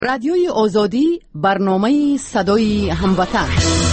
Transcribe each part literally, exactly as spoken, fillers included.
رادیوی آزادی، برنامه صدای هموطن.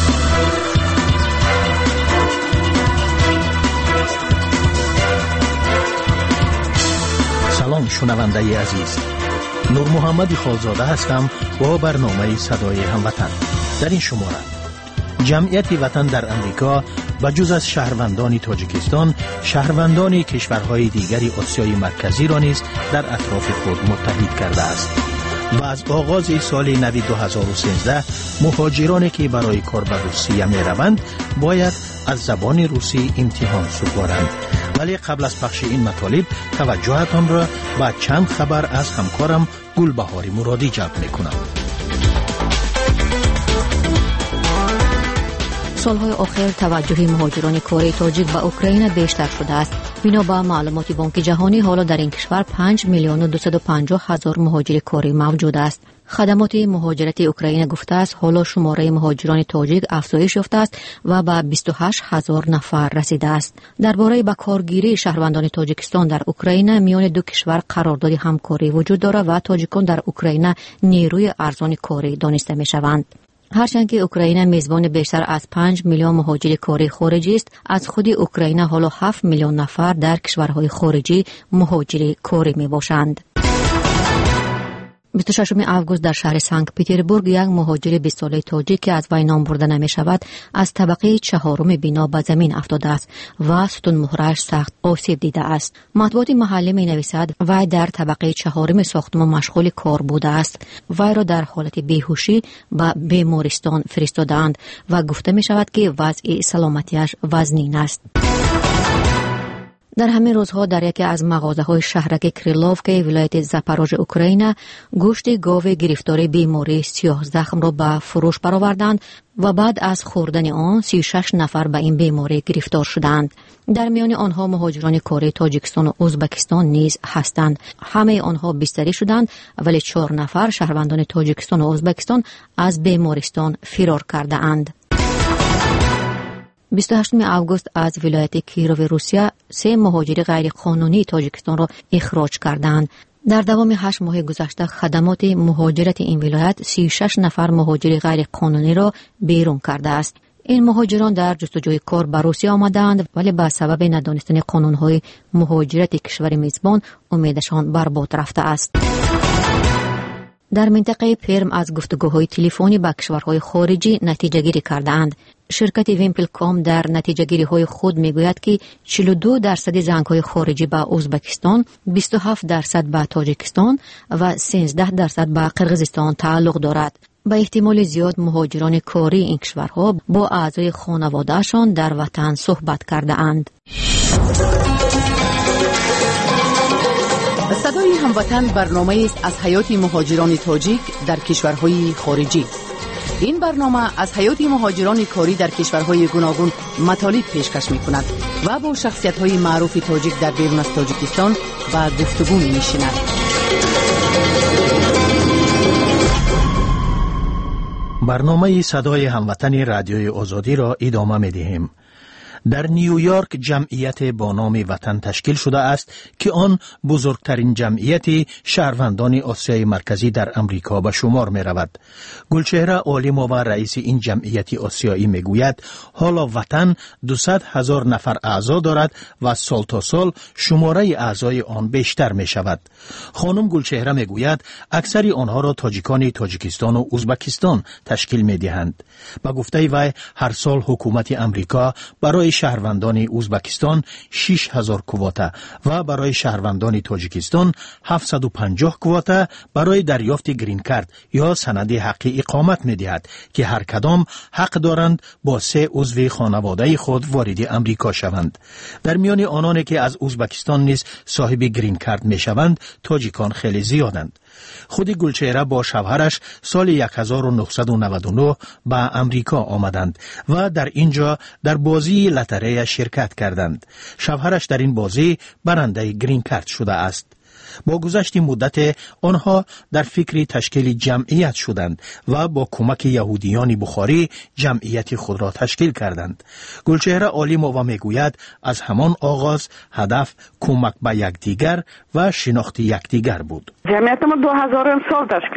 سلام شنونده عزیز، نور محمد خالزاده هستم با برنامه صدای هموطن. در این شماره جمعیت وطن در امریکا به جز از شهروندان تاجیکستان، شهروندان کشورهای دیگری آسیای مرکزی را نیز در اطراف خود متحد کرده است. و از آغاز سال نو دو هزار و سیزده مهاجرانی که برای کار به روسیه می روند باید از زبان روسی امتحان سپارند. ولی قبل از پخش این مطالب توجهتان را به چند خبر از همکارم گلبهار مرادی جلب می کنم. سالهای آخر توجه مهاجران کره تاجیک به اوکراین بیشتر شده است. بنا به معلومات بانک جهانی حالا در این کشور پنج میلیون و دویست و پنجاه هزار مهاجر کره موجود است. خدمات مهاجرت اوکراین گفته است حالا شماره مهاجران تاجیک افزایش یافته است و به بیست و هشت هزار نفر رسیده است. درباره به کارگیری شهروندان تاجیکستان در اوکراین میان دو کشور قرارداد همکاری وجود دارد و تاجیکان در اوکراین نیروی ارزان کاری دانسته میشوند. هرچند که اوکراین میزبان بیشتر از پنج میلیون مهاجر کره خارجی است، از خود اوکراین حالا هفت میلیون نفر در کشورهای خارجی مهاجر کره می باشند. بیست و ششم آگوست در شهر سنت پترزبورگ یک مهاجر بیست ساله تاجیک که از وی نام برده نمی شود از طبقه چهارم بنا به زمین افتاده است و ستون مهرش سخت آسیب دیده است. مطبوعات محلی می نویسد وی در طبقه چهارم ساختمان مشغول کار بوده است. وی را در حالت بیهوشی به بیمارستان فرستادند و گفته می شود که وضع سلامتیش وزنین است. در همین روزها در یکی از مغازه‌های شهرک کریلوفکا ولایت زاپاروژ اوکراین گوشت گاو گرفتار بیماری سیاه زخم را به فروش برآوردند و بعد از خوردن آن سی و شش نفر به این بیماری گرفتار شدند. در میان آنها مهاجران کره تاجیکستان و ازبکستان نیز هستند. همه آنها بستری شدند ولی چهار نفر شهروندان تاجیکستان و ازبکستان از بیمارستان فرار کرده اند. بیست و هشتم آگوست از ولایت کیروو روسیه سه مهاجر غیر قانونی تاجیکستان را اخراج کردند. در دوام هشت ماه گذشته خدمات مهاجرت این ولایت سی و شش نفر مهاجر غیر قانونی را بیرون کرده است. این مهاجران در جستجوی کار به روسیه آمدند ولی به سبب ندانستن قانون‌های مهاجرت کشور میزبان امیدشان برباد رفته است. در منطقه پرم از گفتگوهای تلفنی با کشورهای خارجی نتیجه گیری کردند. شرکت ویمپلکام در نتیجه گیری های خود میگوید که چهل و دو درصد زنگ های خارجی به ازبکستان، بیست و هفت درصد به تاجیکستان و سیزده درصد به قرقیزستان تعلق دارد. به احتمال زیاد مهاجران کاری این کشورها با اعضای خانواده‌شان در وطن صحبت کرده اند. صدای هموطن برنامه است از حیات مهاجران تاجیک در کشورهای خارجی. این برنامه از حیات مهاجران کاری در کشورهای گوناگون مطالب پیشکش می کند و با شخصیت‌های معروف تاجیک در بیرون از تاجیکستان و گفتگو می نشیند. برنامه صدای هموطن رادیوی آزادی را ادامه می دهیم. در نیویورک جمعیت با نام وطن تشکیل شده است که آن بزرگترین جمعیت شهروندان آسیای مرکزی در امریکا به شمار می رود. گلچهره عالم و رئیس این جمعیت آسیایی می گوید حالا وطن دویست هزار نفر اعضا دارد و سال تا سال شماره اعضای آن بیشتر می شود. خانم گلچهره می گوید اکثر آنها را تاجیکان تاجیکستان و ازبکستان تشکیل می دهند. با گفته وی هر سال حکومت امریکا برای شهروندان ازبکستان شش هزار کواتا و برای شهروندان تاجیکستان هفتصد و پنجاه کواتا برای دریافت گرین کارت یا سند حق اقامت می دهد که هر کدام حق دارند با سه عضو خانواده خود وارد امریکا شوند. در میان آنانی که از ازبکستان نیز صاحب گرین کارت می شوند تاجیکان خیلی زیادند. خود گلچهره با شوهرش سال هزار و نهصد و نود و نه به امریکا آمدند و در اینجا در بازی لاتاری شرکت کردند. شوهرش در این بازی برنده گرین کارت شده است. با گذشت مدت آنها در فکر تشکیل جمعیت شدند و با کمک یهودیان بخاری جمعیت خود را تشکیل کردند. گلچهره عالی مووا میگوید از همان آغاز هدف کمک به یکدیگر و شناخت یکدیگر بود. جمعیت ما دو هزار سال تشکیل شد.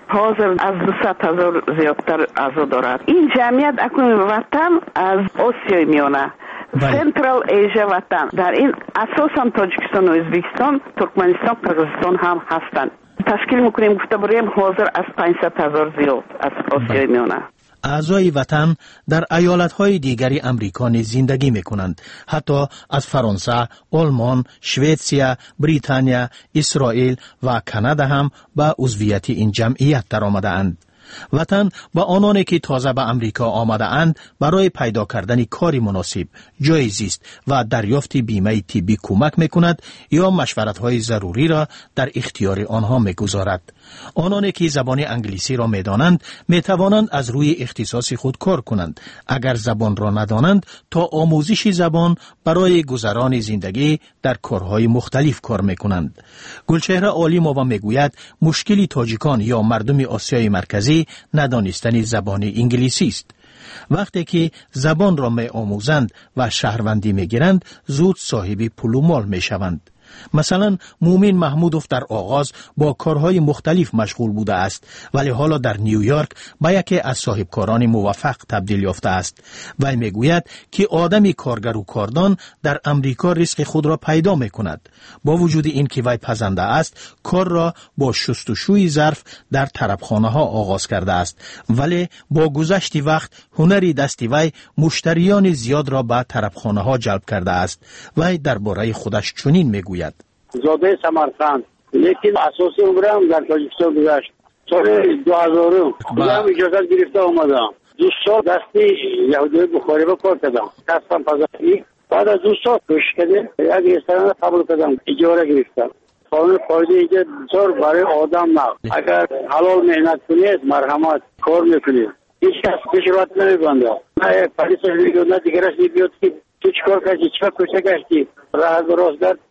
حاضر از دویست هزار زیادتر اعضا دارد. این جمعیت اکنون وطن از آسیای میانه، سنترال ایژیا وطن، در این اساسا تاجیکستان و ازبکستان، ترکمنستان، قزاقستان هم هستند. تشکیل میکنیم گفته بریم حاضر از پانصد هزار زیاد از آسیای میانه. اعضای وطن در ایالت‌های دیگری امریکا نیز زندگی می‌کنند. حتی از فرانسه، آلمان، شوئدیا، بریتانیا، اسرائیل و کانادا هم به عضویت این جمعیت درآمده‌اند. وطن با آنانی که تازه به امریکا آمده اند برای پیدا کردن کاری مناسب، جای زیست و دریافت بیمه طبی کمک میکند یا مشورت‌های ضروری را در اختیار آنها میگذارد. آنانی که زبان انگلیسی را میدانند میتوانند از روی اختصاص خود کار کنند. اگر زبان را ندانند تا آموزش زبان برای گذران زندگی در کارهای مختلف کار میکنند. گلچهره عالیمووا میگوید مشکلی تاجیکان یا مردم آسیای مرکزی ندانستن زبان انگلیسی است. وقتی که زبان را می آموزند و شهروندی می گیرند زود صاحب پول و مال می شوند. مثلا مومن محمودوف در آغاز با کارهای مختلف مشغول بوده است ولی حالا در نیویورک به یکی از صاحبکاران موفق تبدیل یافته است. وی میگوید که آدمی کارگر و کاردان در امریکا رزق خود را پیدا می کند. با وجود این که وی پزنده است کار را با شستشوی ظرف در طربخانه ها آغاز کرده است ولی با گذشت وقت هنری دست وی مشتریان زیاد را به طربخانه ها جلب کرده است. وی درباره خودش چنین میگوید: زاده سمرقند، لیکن اساسی عمرم در تاجیکستان گذشت. سال دو هزار بودم اجازت گرفته آمدم. دو سال دستی یهودی بخاری با کار کردم. کسبم پزشکی. بعد از دو سال کوشش کردم یک رستوران قبول کردم، اجاره گرفتم. قانون قاعده اینجا بسیار برای آدم نه. اگر حلال مهنت کنید مرحمت کار میکنید. هیچ کس پیش رات نمیبنده. نه پلیس میگه نه دیگرش میگه که تو چیکار کردی، چیکار کوشش کردی، راه درست کرد.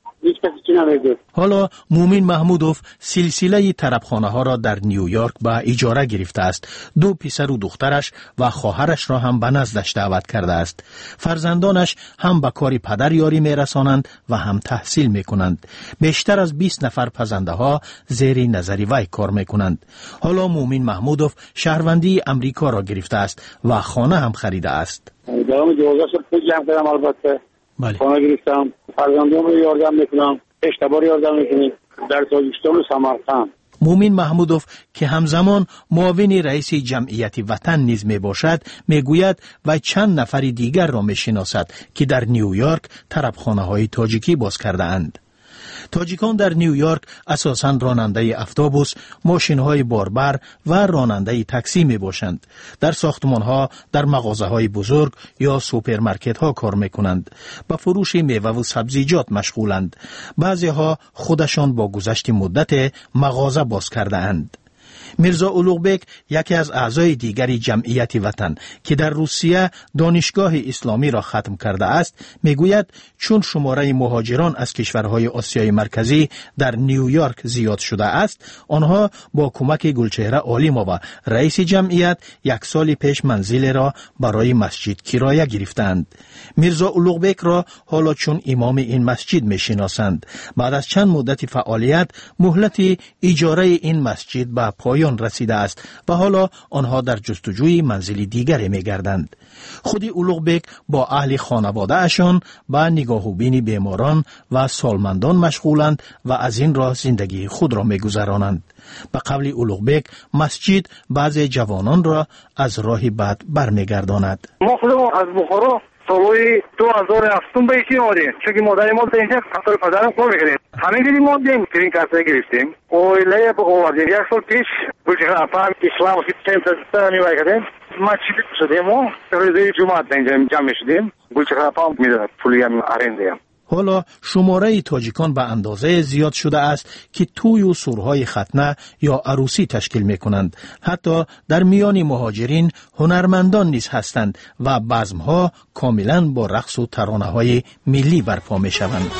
حالا مومن محمودوف سلسله طربخانه ها را در نیویورک به اجاره گرفته است. دو پسر و دخترش و خواهرش را هم به نزدش دعوت کرده است. فرزندانش هم به کار پدر یاری می رسانند و هم تحصیل می کنند. بیشتر از بیست نفر پزنده ها زیر نظر وی کار می کنند. حالا مومن محمودوف شهروندی امریکا را گرفته است و خانه هم خریده است. دارم دوازده سال پول جمع کردم، البته بله. خانه گرفتم، فرزندان رو یاردم میکنم، اشتبار یاردم میکنم در تاجیکستان و سمرقند. مومن محمودوف که همزمان معاون رئیس جمعیت وطن نیز می باشد میگوید و چند نفر دیگر را می شناسد که در نیویورک طربخانه های تاجیکی باز کرده اند. تاجیکان در نیویورک اساساً راننده اتوبوس، ماشین‌های باربر و راننده تاکسی می‌باشند. در ساختمان‌ها، در مغازه‌های بزرگ یا سوپرمارکت‌ها کار می‌کنند. با فروش میوه و سبزیجات مشغولند. بعضی‌ها خودشان با گذشت مدت مغازه باز کرده‌اند. میرزا اولوغبک یکی از اعضای دیگری جمعیت وطن که در روسیه دانشگاه اسلامی را ختم کرده است میگوید چون شماره مهاجران از کشورهای آسیای مرکزی در نیویورک زیاد شده است آنها با کمک گلچهره عالیمووا رئیس جمعیت یک سال پیش منزل را برای مسجد کرایه گرفتند. میرزا اولوغبک را حالا چون امام این مسجد میشناسند. بعد از چند مدت فعالیت مهلت اجاره این مسجد به پایان رسیده است و حالا آنها در جستجوی منزل دیگری می‌گردند. خود اولوغبک با اهل خانواده اشان با نگاهوبین بیماران و سالمندان مشغولند و از این راه زندگی خود را می‌گذرانند. به قول اولوغبک مسجد بعضی جوانان را از راه بد برمیگرداند. ما خودمون از بخارا سالوی دو هزار و هفت به ایشی آمدیم چون که مادر ما در اینجا خطر پدرم کار میکنیم. همین دیدیم ماندیم که این کسایی گرفتیم اویله با آوردیم. یک سال پیش گلچهره افهم اسلام که چند تا نیوی کردیم مسجد شدیم و روزه جمعه در اینجا جمع شدیم. گلچهره افهم میداد پولی هم ارندیم. حالا شماره تاجیکان به اندازه زیاد شده است که توی و سورهای ختنه یا عروسی تشکیل می کنند. حتی در میان مهاجرین هنرمندان نیز هستند و بزمها کاملا با رقص و ترانه های ملی برپا می شوند.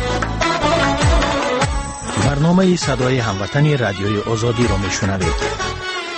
برنامه صدای هموطنی رادیوی آزادی را می شنوید.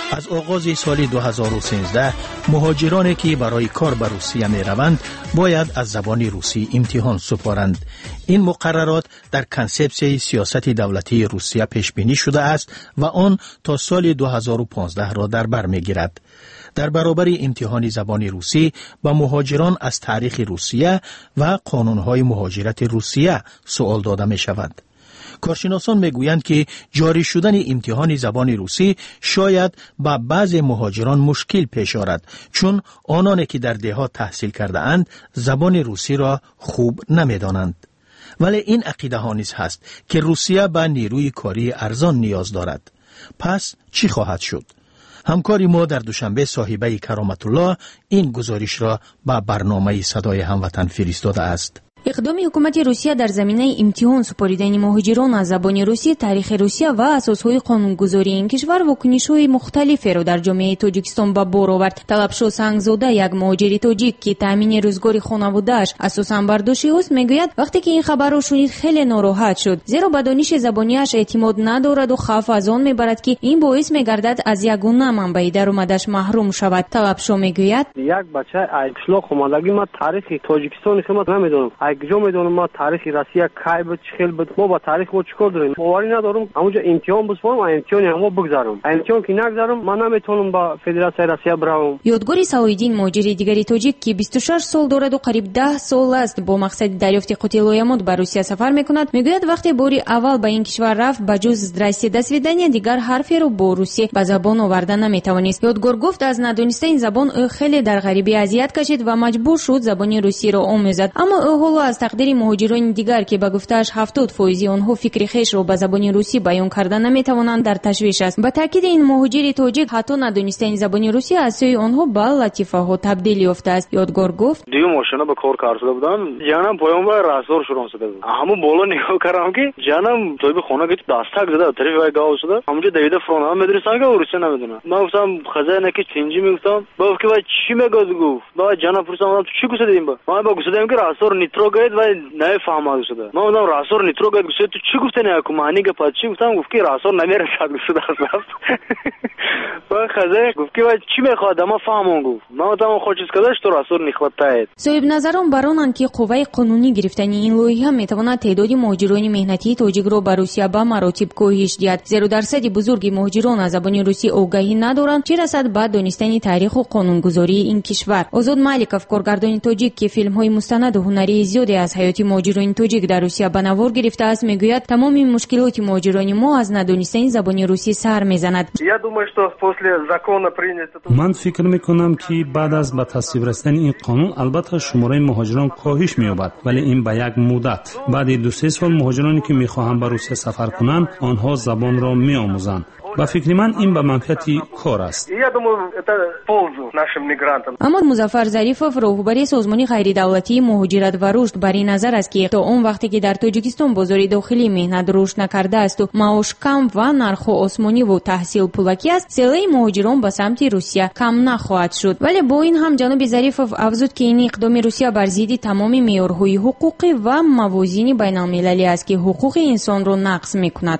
از آغاز سال دو هزار و سیزده مهاجرانی که برای کار به روسیه می روند باید از زبان روسی امتحان سپارند. این مقررات در کنسپسیون سیاست دولتی روسیه پیش بینی شده است و آن تا سال دو هزار و پانزده را در بر می گیرد. در برابر امتحان زبان روسی با مهاجران از تاریخ روسیه و قانونهای مهاجرت روسیه سوال داده می شود. کارشناسان میگویند که جاری شدن امتحان زبان روسی شاید با بعضی مهاجران مشکل پیش آورد، چون آنانی که در دهات تحصیل کرده اند زبان روسی را خوب نمیدانند. ولی این عقیده ها نیز هست که روسیه به نیروی کاری ارزان نیاز دارد. پس چی خواهد شد؟ همکاری ما در دوشنبه صاحبه کرامت الله این گزارش را به برنامه صدای هموطن فرستاده است. اقدام حکومت روسیه در زمینه امتحان سپاریدن مهاجران از زبان روسی، تاریخ روسیه و اساسهای قانونگذاری این کشور واکنش‌های مختلفی را در جامعه تاجیکستان به بار آورد. طلبشو سنگزاده، یک مهاجر تاجیک که تامین روزگار خانواده‌اش اساساً بر دوشی است، میگوید وقتی که این خبر را شنید خیلی ناراحت شد، زیرا به دانش زبانیش اعتماد ندارد و خوف از آن میبرد که این باعث میگردد از یگانه منبع درآمدش محروم شود. طلبشو میگوید یک بچه ایکسلو خانوادگی ما تاریخ تاجیکستان که ما نمیدونم، اگه میدونم ما تاریخ روسیه کی بود چه خیلی بود، ما با تاریخ ما چیکار داریم؟ باوری ندارم همونجا امتحان بسپارم، امتحان همو بگذارم، امتحان که نگذارم من نمیتونم با فدراسیون روسیه برم. یادگاری سعیدین مهاجر دیگری تاجیک که بیست و شش سال دارد و قریب ده سال است با مقصد دریافت قوت لایمات به روسیه سفر میکند، میگوید وقتی باری اول به این کشور رفت بجز رسیده سویدنی دیگر حرفی رو با روسی به زبان آوردن نمیتوانست. یادگار گفت از ندانسته این زبان او خیلی در غریبی اذیت کشید و مجبور شد زبان روسی را آموزد. اما او حالا از تقدیر مهاجران دیگر که به گفته‌اش هفتاد درصد آنها فکر خویش را به زبان روسی بیان کردن نمیتوانند در تشویش است. به تاکید این مهاجر تاجیک حتی ندانستن زبان روسی از سوی آنها به لطیفه ها تبدیل یافته است. یادگار گفت دیو ماشینا به کار کار شده بودم، جانم پایان با راسور شروع شده بود. همون بالا نگاه کردم که جانم توی به خونه گفت داستک زده طرف وای گاو شده. همونجا دویده فرون هم مدرسه که روسی نمیدونه. من گفتم خزانه که چنجی میگفتم، گفت که وای چی میگوز گفت. با جانم پرسیدم تو چی گفتیم با؟ من با گفتم که راسور نیترو گید و نه فهماده شده. من گفتم راسور نیترو گید گفت تو چی گفتی نه که معنی که پس چی گفتم گفت که راسور نمیره شد شده است. و خزانه گفت که وای چی میخواد ما فهمون گفت. من گفتم خودش کداش تو راسور نخواد تایید. صاحب نظران برانند که قوه قانونی گرفتن این لایحه میتواند تعداد مهاجران مهنتی تاجیک را به روسیه به مراتب کاهش دهد، زیرا درصد بزرگی مهاجران از زبان روسی آگاهی ندارند، چه رسد به دانستن تاریخ و قانونگذاری این کشور. آزاد مالکوف، کارگردان تاجیک که فیلم‌های مستند و هنری زیادی از حیات مهاجران تاجیک در روسیه به نوار گرفته است، میگوید تمام این مشکلات مهاجران ما از ندانستن زبان روسی سر میزند. من فکر میکنم که بعد از به تصویب رسیدن این قانون البته شماره مهاجران کاهش می‌یابد، ولی این به یک مدت. بعد دو سه سال مهاجرانی که میخواهند به روسیه سفر کنند آنها زبان را میآموزند. با فکر من این به منفعت کار است. اما مظفر ظریفов، راهبر سازمان غیر دولتی مهاجرت و رشد، بر این نظر است که تا اون وقتی که در تاجیکستان بازار داخلی مهنت رشد نکرده است و معاش کم و نرخ آسمانی و تحصیل پولکی است، سیل مهاجران به سمت روسیه کم نخواهد شد. ولی با این هم جناب ظریفov افزود که این اقدام روسیه بر ضد تمام معیارهای حقوقی و موازین بین المللی است که حقوق انسان را نقض میکند.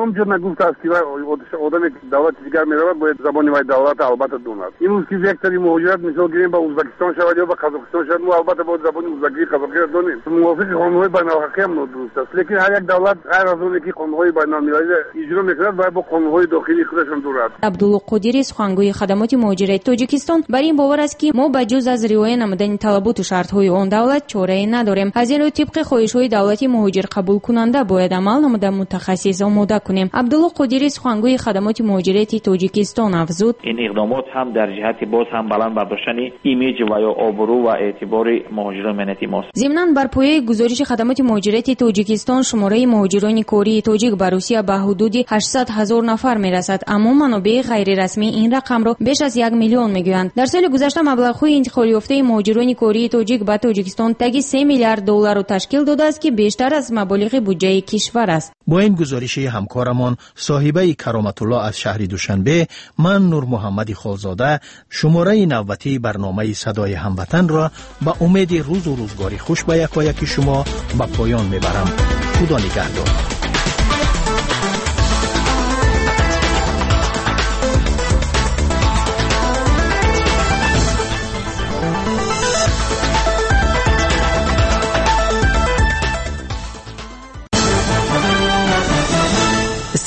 آدمی که دولت دیگر میرود باید زبان وای دولت البته داند. امروز که یک سری مهاجرت مثال گیریم با ازبکستان شود یا با قزاقستان شود، ما البته باید زبان ازبکی قزاقی را دانیم. موافق قانونهای بین‌المللی هم درست است، لیکن هر یک دولت غیر از اونی که قانونهای بین‌المللی اجرا میکند باید با قانونهای داخلی خودشان دارد. عبدالله قادری، سخنگوی خدمات مهاجرت تاجیکستان، بر این باور است که ما بجز از رعایت نمودن طلبات و شرط‌های آن دولت چاره‌ای نداریم. از این رو طبق خواهش‌های دولتی مهاجر قبول کننده باید عمل نموده متخصص آماده کنیم. عبدالله قادری، سخنگوی خدمات مهاجرت تاجیکستان، افزود این اقدامات هم در جهت باز هم بلند برداشتن ایمیج و یا آبرو و اعتبار مهاجران مهنتی ماست. ضمناً بر پایه گزارش خدمات مهاجرت تاجیکستان شماره مهاجران کاری تاجیک به روسیه به حدود هشتصد هزار نفر میرسد، اما منابع غیر رسمی این رقم را بیش از یک میلیون میگویند. در سال گذشته مبلغ‌های انتقال یافته مهاجران کاری تاجیک به تاجیکستان تگی سه میلیارد دلار را تشکیل داده است که بیشتر از مبالغ بودجه کشور است. با این گزارش همکارمان صاحبه کرامت الله از شهر دوشنبه، من نور محمد خالزاده شماره نوبتی برنامه صدای هموطن را با امید روز و روزگاری خوش به یکایک شما به پایان میبرم. خدا نگهدار.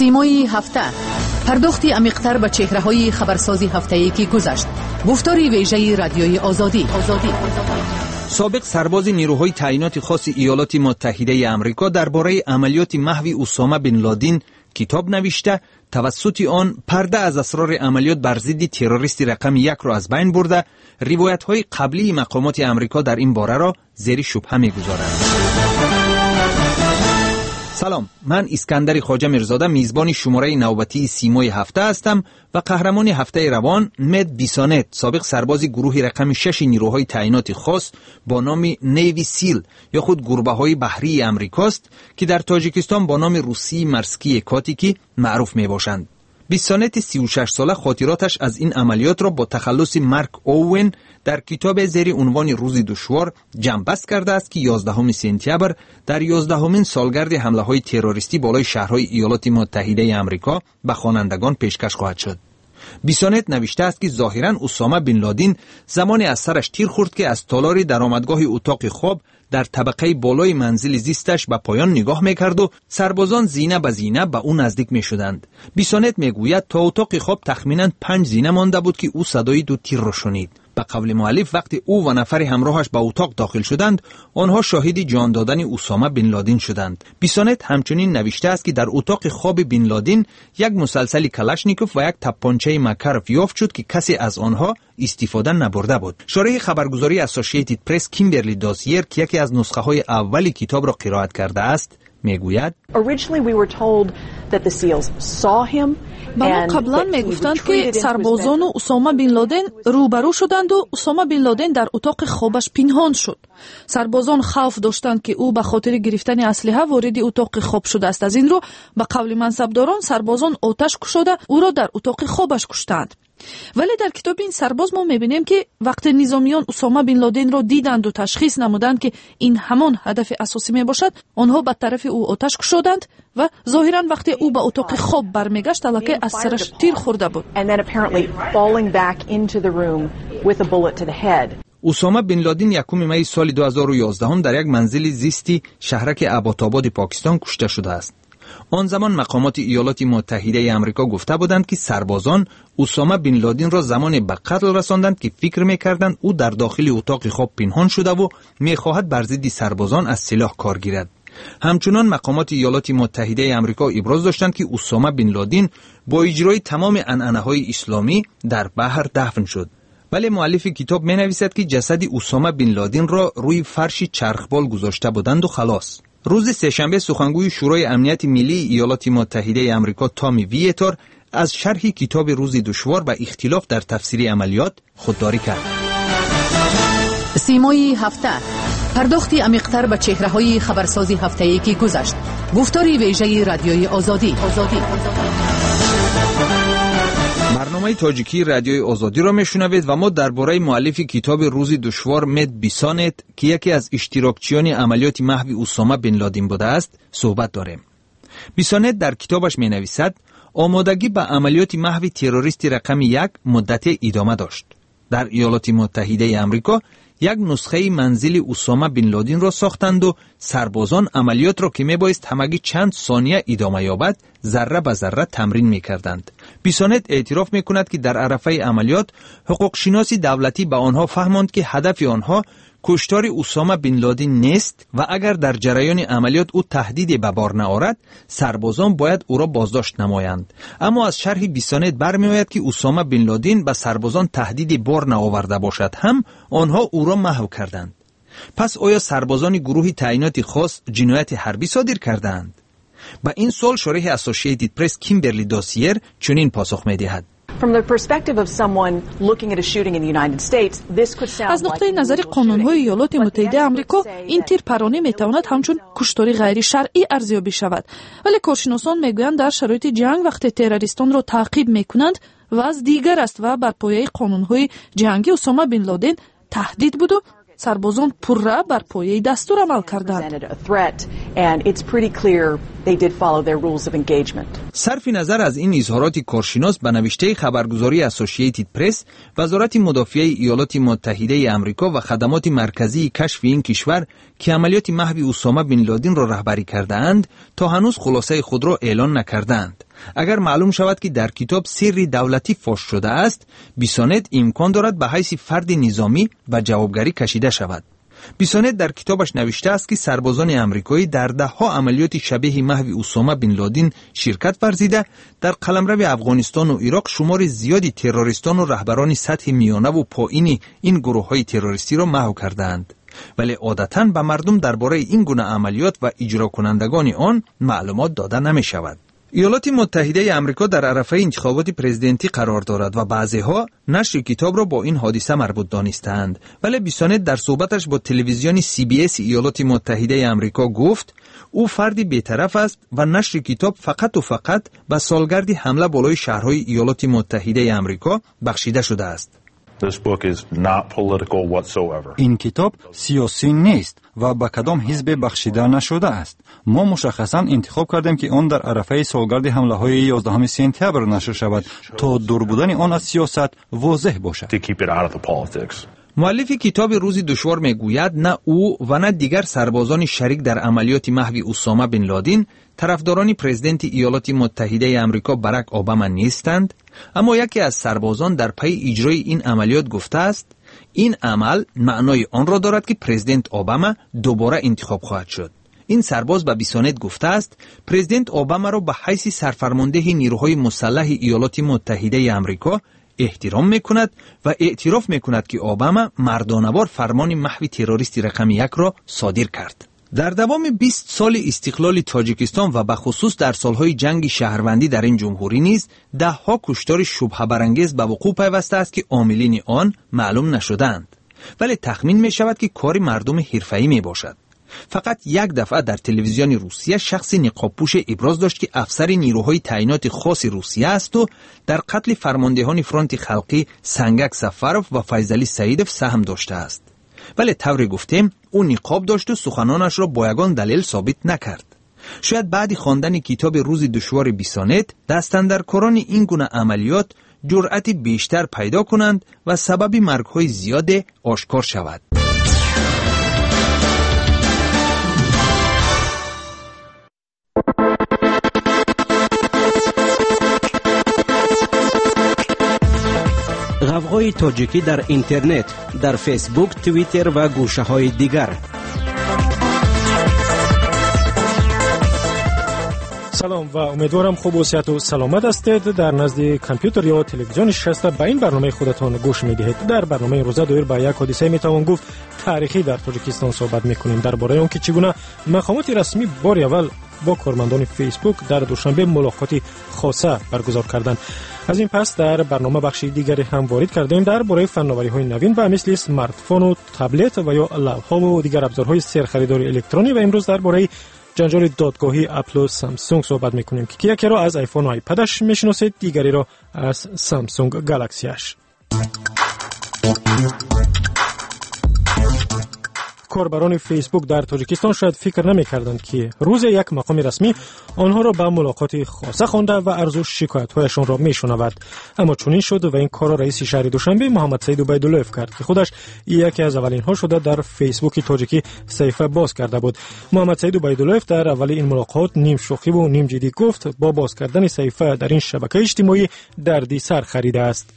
سیمای هفته، پرداختی عمیق‌تر به چهره‌های خبرسازی هفته‌ای که گذشت. گفتاری ویژه رادیوی آزادی. آزادی. سابق سرباز نیروهای تعیینات خاص ایالات متحده آمریکا درباره عملیات محو اسامه بن لادن کتاب نوشته، توسط آن پرده از اسرار عملیات بر ضد تروریست رقم یک را از بین برده، روایت‌های قبلی مقامات آمریکا در این باره را زیر شبهه می‌گذارند. سلام، من اسکندر خواجه میرزاده میزبان شماره نوبتی سیمای هفته هستم و قهرمان هفته روان مد بیسانت، سابق سرباز گروه رقم شش نیروهای تعیینات خاص با نام نیوی سیل یا خود گربه های بحری امریکاست که در تاجیکستان با نام روسی مرسکی کاتیکی معروف می باشند. بیسانت سی و شش ساله خاطراتش از این عملیات را با تخلص مارک اوون در کتاب زیر عنوان روز دشوار جمع‌بست کرده است که یازدهم سپتامبر در یازدهمین سالگرد حمله‌های تروریستی بالای شهرهای ایالات متحده آمریکا به خوانندگان پیشکش خواهد شد. بیسانت نوشته است که ظاهراً اسامه بن لادن زمانی از سرش تیر خورد که از تالار درآمدگاه اتاق خواب در طبقه بالای منزل زیستش به پایان نگاه میکرد و سربازان زینه به زینه به او نزدیک میشدند. بیسانت میگوید تا اتاق خواب تخمیناً پنج زینه مانده بود که او صدای دو تیر را شنید. به قول مؤلف وقتی او و نفر همراهش به اتاق داخل شدند، آنها شاهد جان دادن اسامه بن لادن شدند. بیسانت همچنین نوشته است که در اتاق خواب بن لادن یک مسلسل کلاشنیکوف و یک تپانچه مکارف یافت شد که کسی از آنها استفاده نبرده بود. شارح خبرگزاری اسوسییتد پرس کیمبرلی داسیر که یکی از نسخه های اولی کتاب را قرائت کرده است میگوید با ما قبلا میگفتند که سربازان و اسامه بن لادن روبرو شدند و اسامه بن لادن در اتاق خوابش پنهان شد. سربازان خوف داشتند که او به خاطر گرفتن اسلحه وارد اتاق خواب شده است. از این رو به قول منصبداران سربازان آتش گشوده او را در اتاق خوابش کشتند. ولی در کتاب این سرباز ما میبینیم که وقتی نظامیان اسامه بن لادن را دیدند و تشخیص نمودند که این همان هدف اساسی میباشد، آنها به طرف او آتش کشیدند و ظاهرا وقتی او به اتاق خواب برمیگشت الکی از سرش تیر خورده بود. اسامه بن لادن یکم می سال دو هزار و یازده در یک منزل زیستی شهرک اباتاباد پاکستان کشته شده است. آن زمان مقامات ایالات متحده آمریکا گفته بودند که سربازان اسامه بن لادن را زمان به قتل رساندند که فکر می‌کردند او در داخل اتاق خواب پنهان شده و می‌خواهد بر ضد سربازان از سلاح کار گیرد. همچنان مقامات ایالات متحده آمریکا ابراز داشتند که اسامه بن لادن با اجرای تمام عنعنه‌های اسلامی در بحر دفن شد. ولی مؤلف کتاب می‌نویسد که جسد اسامه بن لادن را روی فرش چرخبال گذاشته بودند و خلاص. روز سه‌شنبه سخنگوی شورای امنیت ملی ایالات متحده آمریکا تامی ویتور از شرح کتاب روز دشوار و اختلاف در تفسیر عملیات خودداری کرد. سیمای هفته، پرداختی عمیق‌تر به چهره‌های خبرسازی هفته‌ای که گذشت. گفتاری ویژه رادیوی آزادی. آزادی. برنامه تاجیکی رادیوی آزادی را میشنوید و ما درباره مؤلف کتاب روز دشوار مد بیسانت که یکی از اشتراکچیان عملیات محو اسامه بن لادن بوده است صحبت داریم. بیسانت در کتابش می نویسد آمادگی به عملیات محو تروریست رقم یک مدت ادامه داشت. در ایالات متحده آمریکا یک نسخه منزل اسامه بن لادن را ساختند و سربازان عملیات را که میبایست همگی چند ثانیه ادامه یابد ذره به ذره تمرین میکردند. بیسانت اعتراف میکند که در عرفه عملیات حقوق شناسی دولتی به آنها فهماند که هدف آنها کشتار اسامه بن لادن نیست و اگر در جریان عملیات او تهدید به بار نآورد سربازان باید او را بازداشت نمایند. اما از شرح بیسانت برمیآید که اسامه بن لادن به سربازان تهدید بار نآورده باشد هم آنها او را محو کردند. پس آیا سربازان گروه تعیینات خاص جنایت حربی صادر کردند؟ با این سوال شارح اسوسییتد پرس کیمبرلی داسیر چنین پاسخ می‌دهد: از نقطه نظر قانون‌های ایالات متحده آمریکا این تیرپرانی میتواند همچون کشتاری غیر شرعی ارزیابی شود، ولی کارشناسان میگویند در شرایط جنگ وقتی تروریستان را تعقیب میکنند وضع دیگر است و بر پایه قانون‌های جنگی اسامه بن لادن تهدید بود و سربازان پرره بر پایه دستور عمل کردند. they did follow their rules of engagement. صرف نظر از این اظهارات کارشناس به نوشته خبرگزاری اسوسییتد پرس، وزارت مدافعه ایالات متحده آمریکا و خدمات مرکزی کشف این کشور که عملیات محو اسامه بن لادن را رهبری کرده‌اند تا هنوز خلاصه خود را اعلان نکردند. اگر معلوم شود که در کتاب سری دولتی فاش شده است، بیسانت امکان دارد به حیث فرد نظامی و جوابگری کشیده شود. بیسانت در کتابش نوشته است که سربازان آمریکایی در ده ها عملیات شبیه محو اسامه بن لادن شرکت ورزیده، در قلمرو افغانستان و عراق شمار زیادی تروریستان و رهبران سطح میانه و پایین این گروه های تروریستی را محو کردند. ولی عادتاً به مردم درباره این گونه عملیات و اجرا کنندگان آن معلومات داده نمی شود. ایالات متحده آمریکا در عرصه انتخابات پرزیدنتی قرار دارد و بعضی‌ها نشر کتاب را با این حادثه مربوط دانستند. ولی بیسانت در صحبتش با تلویزیون سی بی اس ایالات متحده آمریکا گفت او فردی بی‌طرف است و نشر کتاب فقط و فقط به سالگرد حمله بالای شهرهای ایالات متحده آمریکا بخشیده شده است. This book is not political whatsoever. این کتاب سیاسی نیست و به کدام حزب بخشیده نشده است. ما مشخصاً انتخاب کردیم که آن در عرفه سالگرد حمله های یازدهم سپتامبر نشر شود تا دور بودن آن از سیاست واضح باشد. To keep it out of the politics. مؤلف کتاب روز دشوار میگوید نه او و نه دیگر سربازان شریک در عملیات محو اسامه بن لادن طرفداران پرزیدنت ایالات متحده آمریکا باراک اوباما نیستند، اما یکی از سربازان در پی اجرای این عملیات گفته است این عمل معنای آن را دارد که پرزیدنت اوباما دوباره انتخاب خواهد شد. این سرباز به بیسانت گفته است پرزیدنت اوباما را به حیث سرفرمانده نیروهای مسلح ایالات متحده آمریکا احترام میکند و اعتراف میکند که اوباما مردانه‌وار فرمان محو تروریستی رقم یک را صادر کرد. در دوام بیست سال استقلال تاجیکستان و به خصوص در سالهای جنگ شهروندی در این جمهوری نیز ده ها کشتار شبهه برانگیز به وقوع پیوسته است که عاملین آن معلوم نشدند، ولی تخمین می شود که کار مردم حرفه‌ای می باشد. فقط یک دفعه در تلویزیون روسیه شخصی نقابپوش ابراز داشت که افسر نیروهای تعیینات خاص روسیه است و در قتل فرماندهان فرانت خلقی سنگک سفروف و فیضلی سعیدوف سهم داشته است. ولی طوری گفتیم او نقاب داشت و سخنانش را با یگان دلیل ثابت نکرد. شاید بعد خواندن کتاب روز دشوار بیسانت دستاندرکاران این گونه عملیات جرأت بیشتر پیدا کنند و سبب مرگ‌های زیاد آشکار شود. غوغای تاجیکی در اینترنت، در فیسبوک، توییتر و گوشه‌های دیگر. سلام و امیدوارم خوب و صحت و سلامت هستید. در نزد کامپیوتر یا تلویزیون نشسته به این برنامه خودتان گوش می‌دهید. در برنامه روزه دایر به یک حادثه میتوان گفت تاریخی در تاجیکستان صحبت می‌کنیم، درباره آنکه چگونه مقامات رسمی بار اول با کارمندان فیسبوک در دوشنبه ملاقاتی خاصه برگزار کردند. از این پس در برنامه بخش دیگری هم وارد کردیم درباره فناوری‌های نوین و مثل اسمارت فون و تبلت و یا لپتاپ و دیگر ابزارهای سرخریداری الکترونی و امروز درباره جنجال دادگاهی اپل و سامسونگ صحبت می‌کنیم که یکی را از آیفون و آیپدش می‌شناسید، دیگری را از سامسونگ گالاکسیش. کاربران فیسبوک در تاجیکستان شاید فکر نمی‌کردند که روز یک مقام رسمی آنها را به ملاقات خاصه خوانده و عرض و شکایت‌هایشان را می‌شنود، اما چنین شد و این کار را رئیس شهر دوشنبه محمد سعید عبیداللهیف کرد که خودش یکی از اولین ها شده در فیسبوک تاجیکی صفحه باز کرده بود. محمد سعید عبیداللهیف در اول این ملاقات نیم شوخی و نیم جدی گفت با باز کردن صفحه در این شبکه اجتماعی دردی سر خریده است.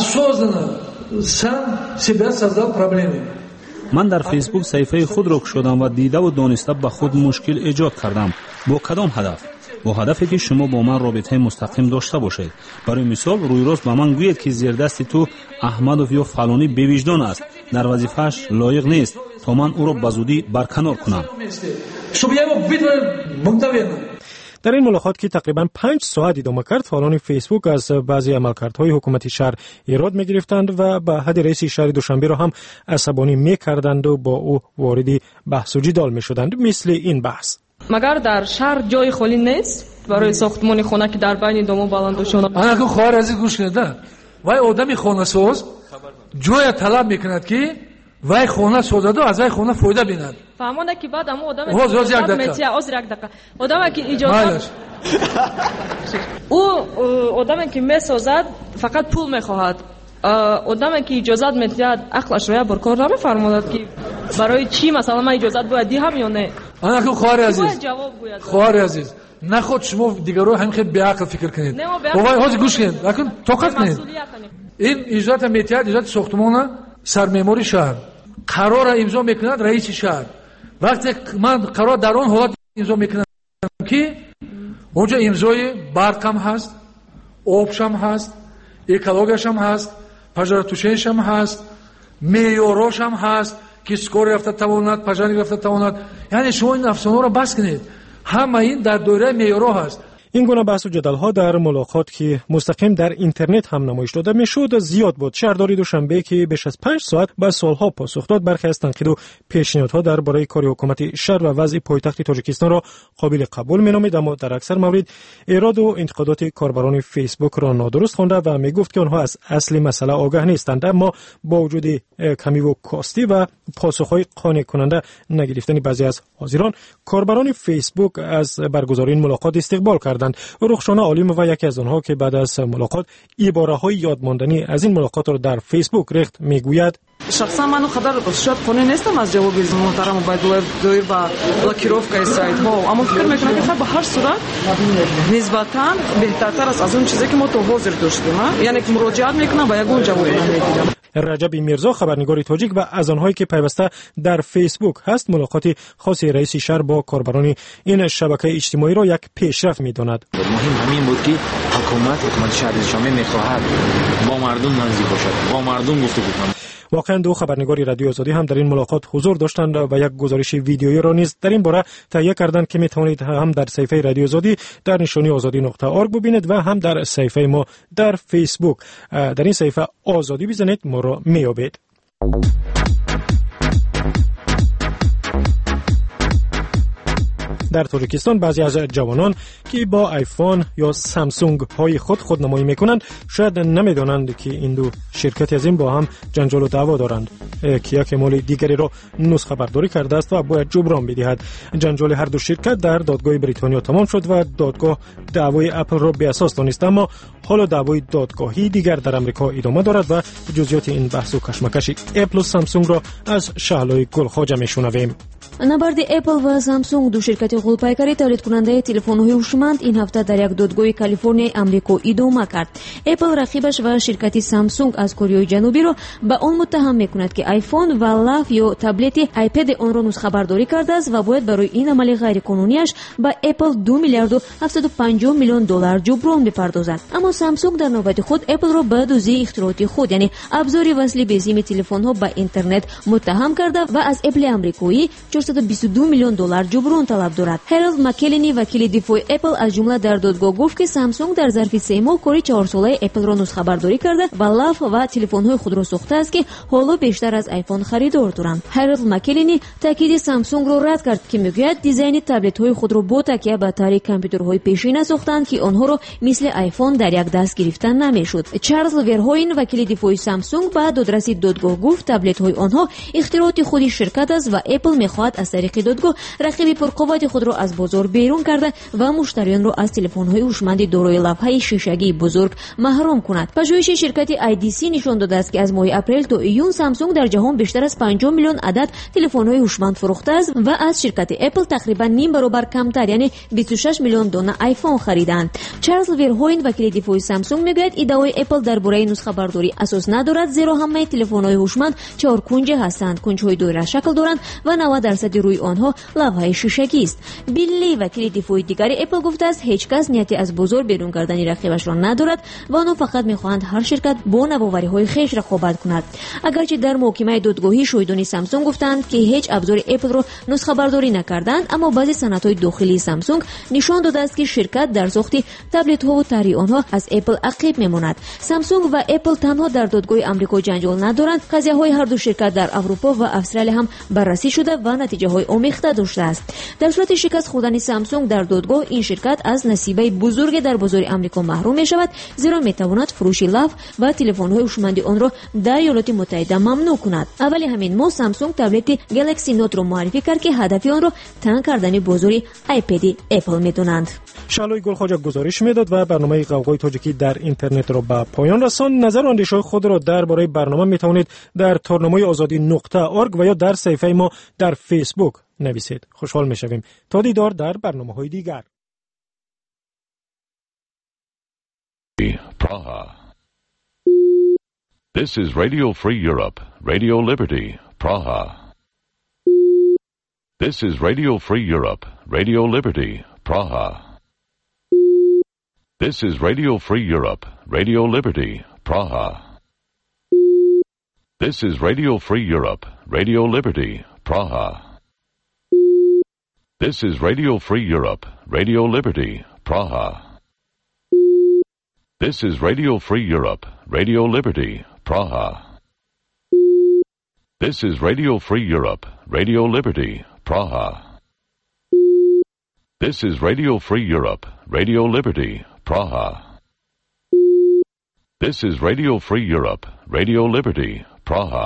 من در فیسبوک صفحه خود را گشودم و دیده و دانسته به خود مشکل ایجاد کردم. با کدام هدف؟ با هدفی که شما با من رابطه مستقیم داشته باشید. برای مثال روی راست به من گوید که زیر دست تو احمدوف یا فلانی بی‌وجدان است، در وظیفه‌اش لایق نیست تا من او را به زودی برکنار کنم. در این ملاقات که تقریباً پنج ساعت ادامه کرد، فعالان فیسبوک از بعضی عملکردهای حکومتی شهر ایراد می‌گرفتند و به حد رئیس شهر دوشنبه را هم عصبانی می‌کردند و با او وارد بحث و جدال می‌شدند، مثل این بحث. مگر در شهر جای خالی نیست برای ساختمان خانه که در بین دام و بلندشون؟ انا که خواهر ازی گوش کرده وای آدمی خانه ساز جای طلب میکند که وای خانه سازد و از وای خانه فایده بیند. فهمانده که بعد اما آدم باز باز یک دقیقه از یک دقیقه آدم که اجازه او آدم که میسازد فقط پول میخواهد. آدم که اجازت میدهد عقلش را بر کار نمیفرماید که برای چی مثلا من اجازت باید دهم یا نه. انا که خواهر عزیز خواهر عزیز نخود شما دیگرو هم خیلی بی‌عقل فکر کنید. وای حاضر گوش کنید لکن طاقت کنید. این اجازت میدهد اجازت ساختمان سرمعماری شهر قرار امضا میکند رئیس شهر. وقتی من قرار در اون حالت امضا میکنم که اونجا امضای برق هم هست، آبش هم هست، اکولوژیش هم هست، پژارتوشش هم هست، معیاراش هم هست که سکور رفته تواند، پژاری رفته تواند. یعنی شما این افسانه را بس کنید. همه این در دایره معیارها هست. این گونه بحث و جدل ها در ملاقات که مستقیم در اینترنت هم نمایش داده میشد زیاد بود. شهرداری دوشنبه که بیش از پنج ساعت با سالها پاسخ داد برخی از تنقید و پیشنهادها درباره کار حکومت شهر و وضع پایتخت تاجیکستان را قابل قبول مینامید، اما در اکثر موارد ایراد و انتقادات کاربران فیسبوک را نادرست خوانده و میگفت که آنها از اصل مسئله آگاه نیستند. اما با وجود کمی و کاستی و پاسخهای قانع کننده نگرفتن بعضی از حاضران، کاربران فیسبوک از برگزاری این ملاقات استقبال کردند. رخشانه عالم و یکی از آنها که بعد از ملاقات عباره‌های یادماندنی از این ملاقات را در فیسبوک ریخت میگوید: شخصا منو خبر شاید خونه نیستم از جواب محترم عبیدالله دویر با بلاکировка سایت ها، اما فکر میکنم که خب به هر صورت نسبتا بهترتر است از اون چیزی که ما تو حاضر داشتیم. یعنی که مراجعت میکنم و یگون جواب نمیگیرم. رجب میرزا خبرنگار تاجیک و از آنهایی که پیوسته در فیسبوک هست ملاقات خاص رئیس شهر با کاربران این شبکه اجتماعی را یک پیشرفت میداند. مهم همین بود که حکومت حکومت شهر جامعه میخواهد با مردم نزدیک باشد، با مردم گفتگو کند. واقعا دو خبرنگار رادیو آزادی هم در این ملاقات حضور داشتند و یک گزارش ویدیویی را نیز در این باره تهیه کردند که میتوانید هم در صفحه رادیو آزادی در نشانی آزادی نقطه آرگ ببینید و هم در صفحه ما در فیسبوک. در این صفحه آزادی بزنید ما را میابید. در تاجیکستان بعضی از جوانان که با آیفون یا سامسونگ های خود خودنمایی میکنند شاید نمیدانند که این دو شرکت از این با هم جنجال و دعوا دارند که یک مال دیگری را نسخه برداری کرده است و باید جبران بدهد. جنجال هر دو شرکت در دادگاه بریتانیا تمام شد و دادگاه دعوای اپل را بی اساس دانست، اما حالا دعوای دادگاهی دیگر در امریکا ادامه دارد و جزئیات این بحث و کشمکش اپل و سامسونگ را از شعلای گلخواجه میشنویم. نبرد اپل و سامسونگ دو شرکت غول‌پیکری تولید کننده تلفن‌های هوشمند این هفته در یک دادگاه کالیفرنیا آمریکا ادامه کرد. اپل رقیبش و شرکت سامسونگ از کره جنوبی را به آن متهم می‌کند که آیفون و لاف یا تبلت آیپد آن را نسخه برداری کرده است و باید برای این عمل غیرقانونیش به اپل دو میلیارد و هفتصد و پنجاه میلیون دلار جبران بپردازد. اما سامسونگ در نوبت خود اپل را به دزدی اختراعاتی خود یعنی ابزار وصل به سیم تلفن‌ها به اینترنت متهم کرده و از اپل آمریکایی چهارصد و بیست و دو میلیون دلار جبران طلب دارد. هرالد مکلینی وکیل دفاع اپل از جمله در دادگاه گفت که سامسونگ در ظرف سه ماه کاری چهار ساله اپل را نسخه برداری کرده و لاف و تلفن‌های خود را ساخته است که حالا بیشتر از آیفون خریدار دارند. هرالد مکلینی تاکید سامسونگ را رد کرد که میگوید دیزاین تبلت‌های خود را با تکیه بر طرح کامپیوترهای پیشینه ساختند که آنها را مثل آیفون در یک دست گرفتن نمیشد. چارلز ورهوین وکیل دفاع سامسونگ به دادرسی دادگاه گفت تبلت‌های آنها اختراعات خود شرکت است و اپل می‌خواهد از طریق دادگاه رقیب پرقوت خود را از بازار بیرون کرده و مشتریان را از تلفن‌های هوشمند دارای لوحه شیشگی بزرگ محروم کند. پژوهش شرکت آی دی سی نشان داده است که از ماه اپریل تا ایون سامسونگ در جهان بیشتر از پنجاه میلیون عدد تلفن‌های هوشمند فروخته است و از شرکت اپل تقریبا نیم برابر کمتر یعنی بیست و شش میلیون دانه آیفون خریدند. چارلز ورهوین وکیل دفاع سامسونگ میگوید ادعای اپل درباره نسخه برداری اساس ندارد، زیرا همه تلفن‌های هوشمند چهار کنجه هستند، کنج‌های دایره شکل دارند و نود درصد روی آنها لوحه شیشگی است. بیلی وکیل دفاع دیگر اپل گفته است هیچ کس نیتی از بازار بیرون کردن رقیبش را ندارد و آنها فقط می‌خواهند هر شرکت با نوآوری‌های خویش رقابت کند. اگرچه در محکمه دادگاهی شاهدان سامسونگ گفتند که هیچ ابزار اپل را نسخه برداری نکردند، اما بعضی صنعت‌های داخلی سامسونگ نشان داده است که شرکت در ساخت تبلت‌ها و طرح آنها از اپل عقب می‌ماند. سامسونگ و اپل تنها در دادگاه آمریکا جنجال ندارند، قضیه‌های هر دو شرکت در اروپا و استرالیا هم بررسی شده و натиҷаҳои омехта доштааст. дар сурати шикаст хурдани Samsung дар додгоҳ ин ширкат аз насибаи бузурге дар бозори амрико маҳрум мешавад, зеро метавонад фурӯши лав ва телефонҳои ҳушманди онро дар иёлоти муттаҳида мамнӯъ кунад. аввали ҳамин моҳ Samsung таблети Galaxy Note ро муаррифӣ кард ки ҳадафи онро танг кардани бозори iPad-и Apple медонанд. шалои гулхоҷа гузориш медод ва барномаи ғавғои тоҷикӣ дар интернетро ба поён расонд. назару андешаҳои худро дарбораи барнома метавонед дар торномаи озодӣ нуқта орг ва ё дар саҳифаи мо дар Facebook нависед. хушҳол мешавем. то дидор дар барномаҳои дигар. Praha. This is Radio Free Europe, Radio Liberty, Praha. This is Radio Free Europe, Radio Liberty, Praha. This is Radio Free Europe, Radio Liberty, Praha. This is Radio Free Europe, Radio Liberty, Praha. This is Radio Free Europe, Radio Liberty, Praha. This is Radio Free Europe, Radio Liberty, Praha. This is Radio Free Europe, Radio Liberty, Praha. This is Radio Free Europe, Radio Liberty, Praha. This is Radio Free Europe, Radio Liberty, Praha.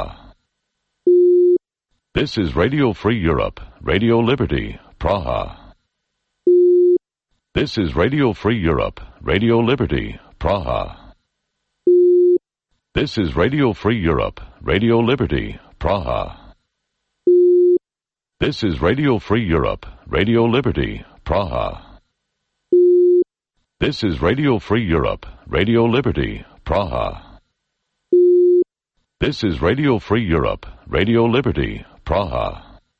This is Radio Free Europe, Radio Liberty, Praha. This is Radio Free Europe, Radio Liberty, Praha. This is Radio Free Europe, Radio Liberty, Praha. This is Radio Free Europe, Radio Liberty, Praha. This is Radio Free Europe, Radio Liberty, Praha. This is Radio Free Europe, Radio Liberty, Praha.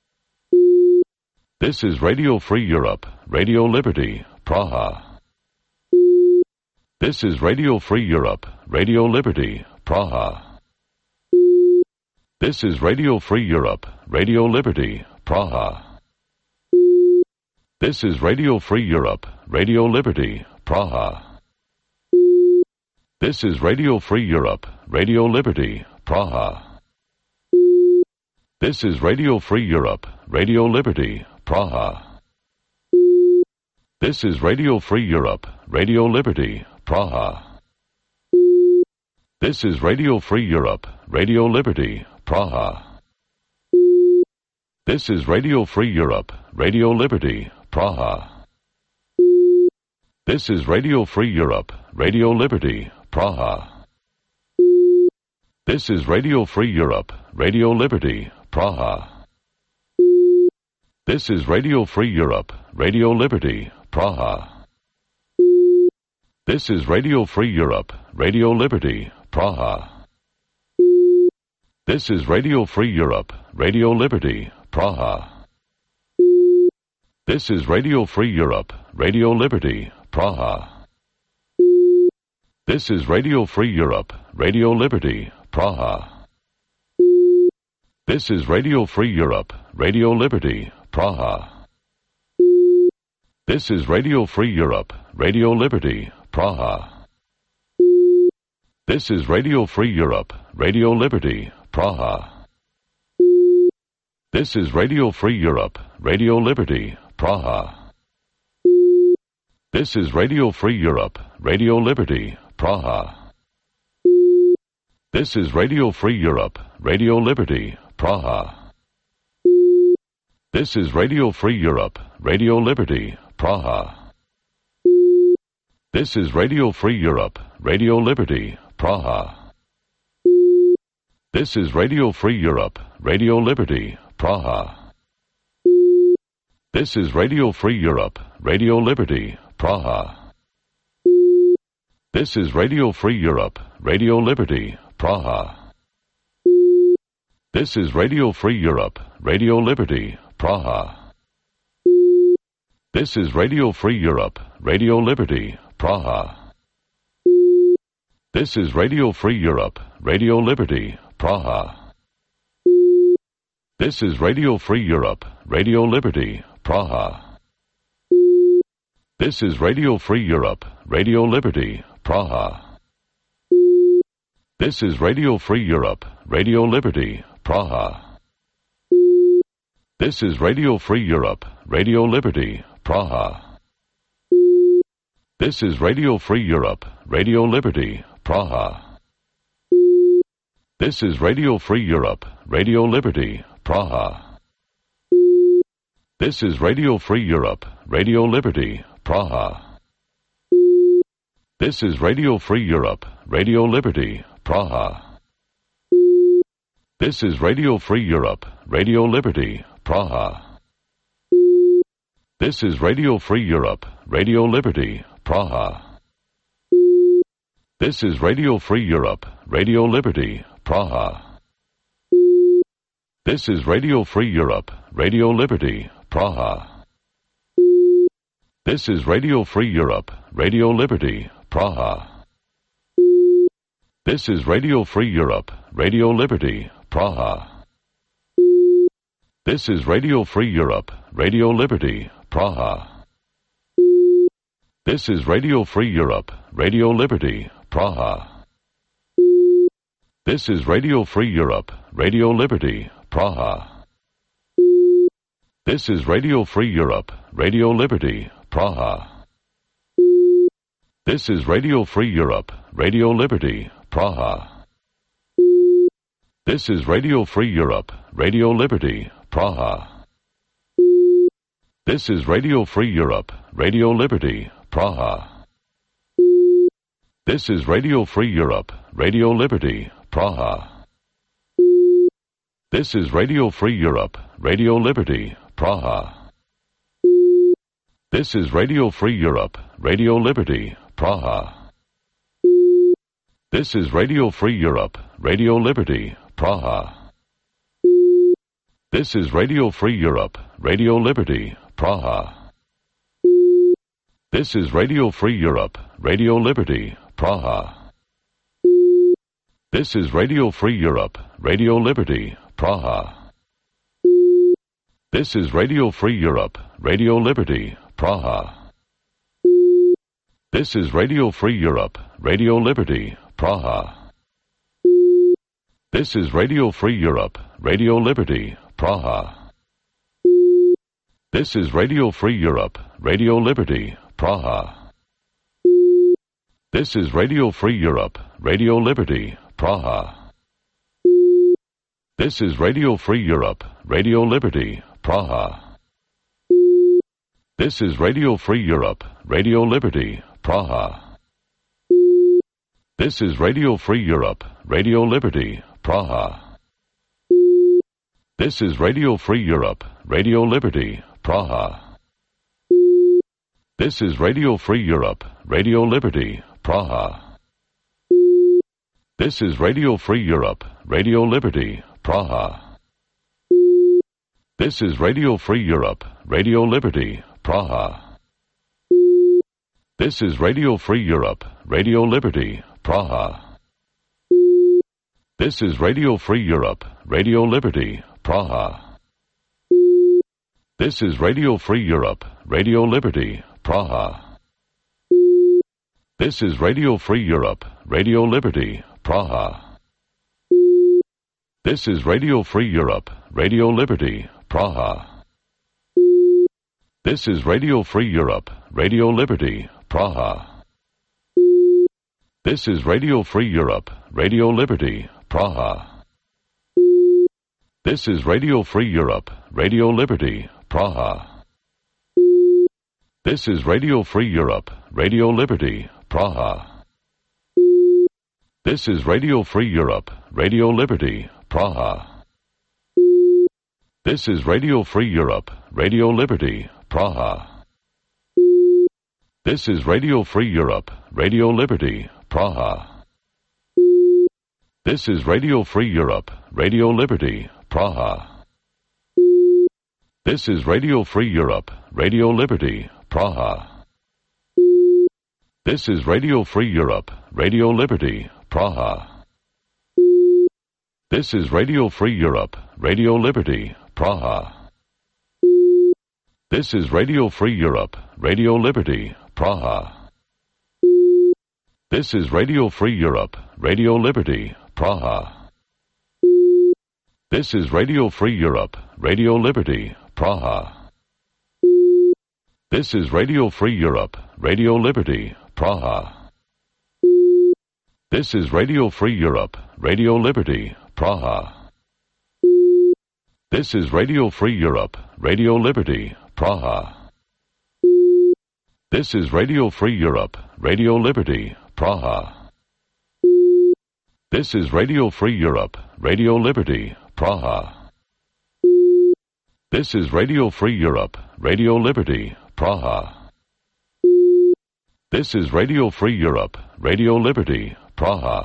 This is Radio Free Europe, Radio Liberty, Praha. This is Radio Free Europe, Radio Liberty, Praha. This is Radio Free Europe, Radio Liberty, Praha. This is Radio Free Europe, Radio Liberty, Praha. This is Radio Free Europe, Radio Liberty, Praha. This is Radio Free Europe, Radio Liberty, Praha. This is Radio Free Europe, Radio Liberty, Praha. This is Radio Free Europe, Radio Liberty, Praha. This is Radio Free Europe, Radio Liberty, Praha. This is Radio Free Europe, Radio Liberty, Praha. This is Radio Free Europe, Radio Liberty, Praha. This is Radio Free Europe, Radio Liberty, Praha. This is Radio Free Europe, Radio Liberty, Praha. This is Radio Free Europe, Radio Liberty, Praha. This is Radio Free Europe, Radio Liberty, Praha. This is Radio Free Europe, Radio Liberty, Praha. This is Radio Free Europe, Radio Liberty, Praha. This is Radio Free Europe, Radio Liberty, Praha. This is Radio Free Europe, Radio Liberty, Praha. This is Radio Free Europe, Radio Liberty, Praha. This is Radio Free Europe, Radio Liberty, Praha. This is Radio Free Europe, Radio Liberty, Praha. This is Radio Free Europe, Radio Liberty, Praha. This is Radio Free Europe, Radio Liberty, Praha. This is Radio Free Europe, Radio Liberty, Praha. This is Radio Free Europe, Radio Liberty, Praha. This is Radio Free Europe, Radio Liberty, Praha. This is Radio Free Europe, Radio Liberty, Praha. This is Radio Free Europe, Radio Liberty, Praha. This is Radio Free Europe, Radio Liberty, Praha. This is Radio Free Europe, Radio Liberty, Praha. This is Radio Free Europe, Radio Liberty, Praha. This is Radio Free Europe, Radio Liberty, Praha. This is Radio Free Europe, Radio Liberty, Praha. This is Radio Free Europe, Radio Liberty, Praha. This is Radio Free Europe, Radio Liberty, Praha. This is Radio Free Europe, Radio Liberty, Praha. This is Radio Free Europe, Radio Liberty, Praha. This is Radio Free Europe, Radio Liberty, Praha. This is Radio Free Europe, Radio Liberty, Praha. This is Radio Free Europe, Radio Liberty, Praha. This is Radio Free Europe, Radio Liberty, Praha. This is Radio Free Europe, Radio Liberty, Praha. This is Radio Free Europe, Radio Liberty, Praha. This is Radio Free Europe, Radio Liberty, Praha. This is Radio Free Europe, Radio Liberty, Praha. This is Radio Free Europe, Radio Liberty, Praha. This is Radio Free Europe, Radio Liberty, Praha. This is Radio Free Europe, Radio Liberty, Praha. This is Radio Free Europe, Radio Liberty, Praha. This is Radio Free Europe, Radio Liberty, Praha. This is Radio Free Europe, Radio Liberty, Praha. This is Radio Free Europe, Radio Liberty, Praha. This is Radio Free Europe, Radio Liberty, Praha. This is Radio Free Europe, Radio Liberty, Praha. This is Radio Free Europe, Radio Liberty, Praha. This is Radio Free Europe, Radio Liberty, Praha. This is Radio Free Europe, Radio Liberty, Praha. This is Radio Free Europe, Radio Liberty, Praha. This is Radio Free Europe, Radio Liberty, Praha. This is Radio Free Europe, Radio Liberty, Praha. This is Radio Free Europe, Radio Liberty, Praha. This is Radio Free Europe, Radio Liberty, Praha. This is Radio Free Europe, Radio Liberty, Praha. This is Radio Free Europe, Radio Liberty, Praha. This is Radio Free Europe, Radio Liberty, Praha. This is Radio Free Europe, Radio Liberty, Praha. This is Radio Free Europe, Radio Liberty, Praha. This is Radio Free Europe, Radio Liberty, Praha. This is Radio Free Europe, Radio Liberty, Praha. This is Radio Free Europe, Radio Liberty, Praha. This is Radio Free Europe, Radio Liberty, Praha. This is Radio Free Europe, Radio Liberty, Praha. This is Radio Free Europe, Radio Liberty, Praha. This is Radio Free Europe, Radio Liberty, Praha. This is Radio Free Europe, Radio Liberty, Praha. This is Radio Free Europe, Radio Liberty, Praha. This is Radio Free Europe, Radio Liberty, Praha. This is Radio Free Europe, Radio Liberty, Praha. This is Radio Free Europe, Radio Liberty, Praha. This is Radio Free Europe, Radio Liberty, Praha. This is Radio Free Europe, Radio Liberty, Praha. This is Radio Free Europe, Radio Liberty, Praha. This is Radio Free Europe, Radio Liberty, Praha. This is Radio Free Europe, Radio Liberty, Praha. This is Radio Free Europe, Radio Liberty, Praha. This is Radio Free Europe, Radio Liberty, Praha. This is Radio Free Europe, Radio Liberty, Praha. This is Radio Free Europe, Radio Liberty, Praha. This is Radio Free Europe, Radio Liberty, Praha. This is Radio Free Europe, Radio Liberty, Praha. This is Radio Free Europe, Radio Liberty, Praha. This is Radio Free Europe, Radio Liberty, Praha. This is Radio Free Europe, Radio Liberty, Praha. This is Radio Free Europe, Radio Liberty, Praha. This is Radio Free Europe, Radio Liberty, Praha.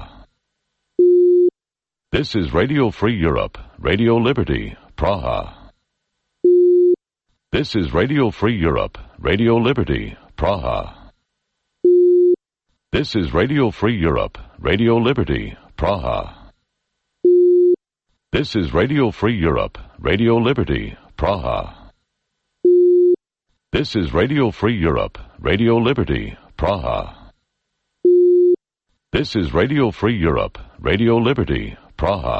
This is Radio Free Europe, Radio Liberty, Praha. This is Radio Free Europe, Radio Liberty, Praha. This is Radio Free Europe, Radio Liberty, Praha. This is Radio Free Europe, Radio Liberty, Praha. This is Radio Free Europe, Radio Liberty, Praha. This is Radio Free Europe, Radio Liberty, Praha.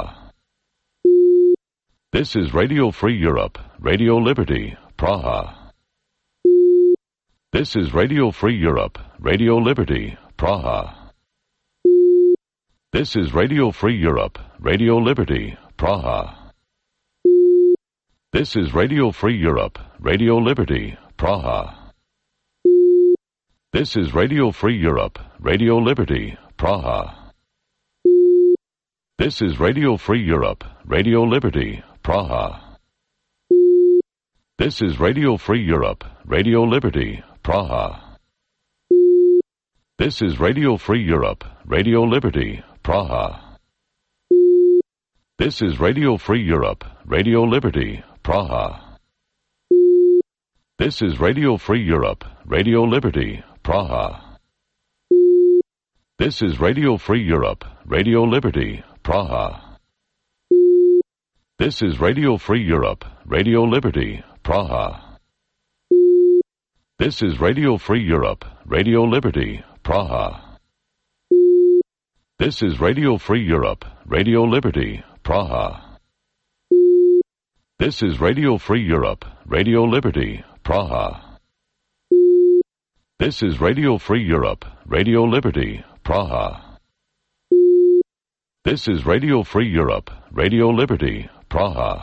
This is Radio Free Europe, Radio Liberty, Praha. This is Radio Free Europe, Radio Liberty, Praha. This is Radio Free Europe, Radio Liberty, Praha. This is Radio Free Europe, Radio Liberty, Praha. This is Radio Free Europe, Radio Liberty, Praha. This is Radio Free Europe, Radio Liberty, Praha. This is Radio Free Europe, Radio Liberty, Praha. This is Radio Free Europe, Radio Liberty, Praha. This is Radio Free Europe, Radio Liberty, Praha. This is Radio Free Europe, Radio Liberty, Praha. This is Radio Free Europe, Radio Liberty, Praha. This is Radio Free Europe, Radio Liberty, Praha. This is Radio Free Europe, Radio Liberty, Praha. This is Radio Free Europe, Radio Liberty, Praha. This is Radio Free Europe, Radio Liberty, Praha. This is Radio Free Europe, Radio Liberty, Praha. This is Radio Free Europe, Radio Liberty, Praha.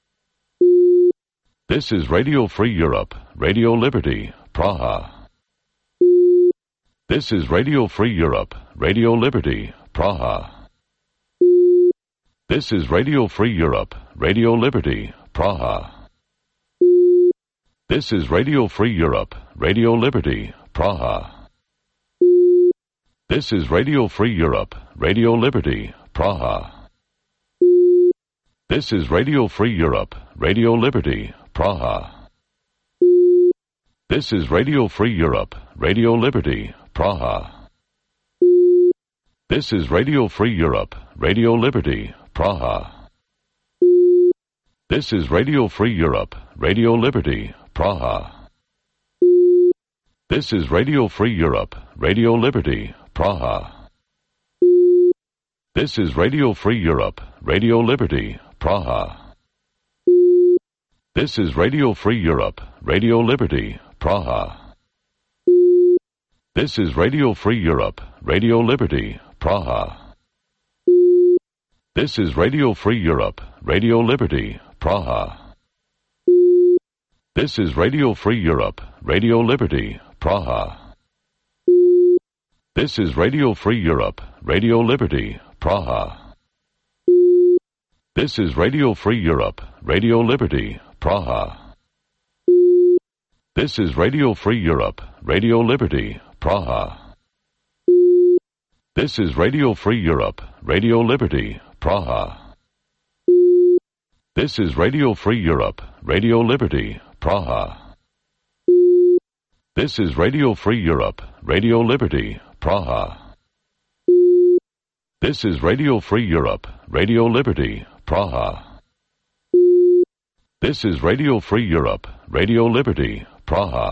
This is Radio Free Europe, Radio Liberty, Praha. This is Radio Free Europe, Radio Liberty, Praha. This is Radio Free Europe, Radio Liberty, Praha. This is Radio Free Europe, Radio Liberty, Praha. This is Radio Free Europe, Radio Liberty, Praha. This is Radio Free Europe, Radio Liberty, Praha. This is Radio Free Europe, Radio Liberty, Praha. This is Radio Free Europe, Radio Liberty, Praha. This is Radio Free Europe, Radio Liberty, Praha. This is Radio Free Europe, Radio Liberty, Praha. This is Radio Free Europe, Radio Liberty, Praha. This is Radio Free Europe, Radio Liberty, Praha. This is Radio Free Europe, Radio Liberty, Praha. This is Radio Free Europe, Radio Liberty, Praha. This is Radio Free Europe, Radio Liberty, Praha. This is Radio Free Europe, Radio Liberty, Praha. This is Radio Free Europe, Radio Liberty, Praha. This is Radio Free Europe, Radio Liberty, Praha. This is Radio Free Europe, Radio Liberty, Praha. This is Radio Free Europe, Radio Liberty, Praha. This is Radio Free Europe, Radio Liberty, Praha. This is Radio Free Europe, Radio Liberty, Praha. This is Radio Free Europe, Radio Liberty, Praha.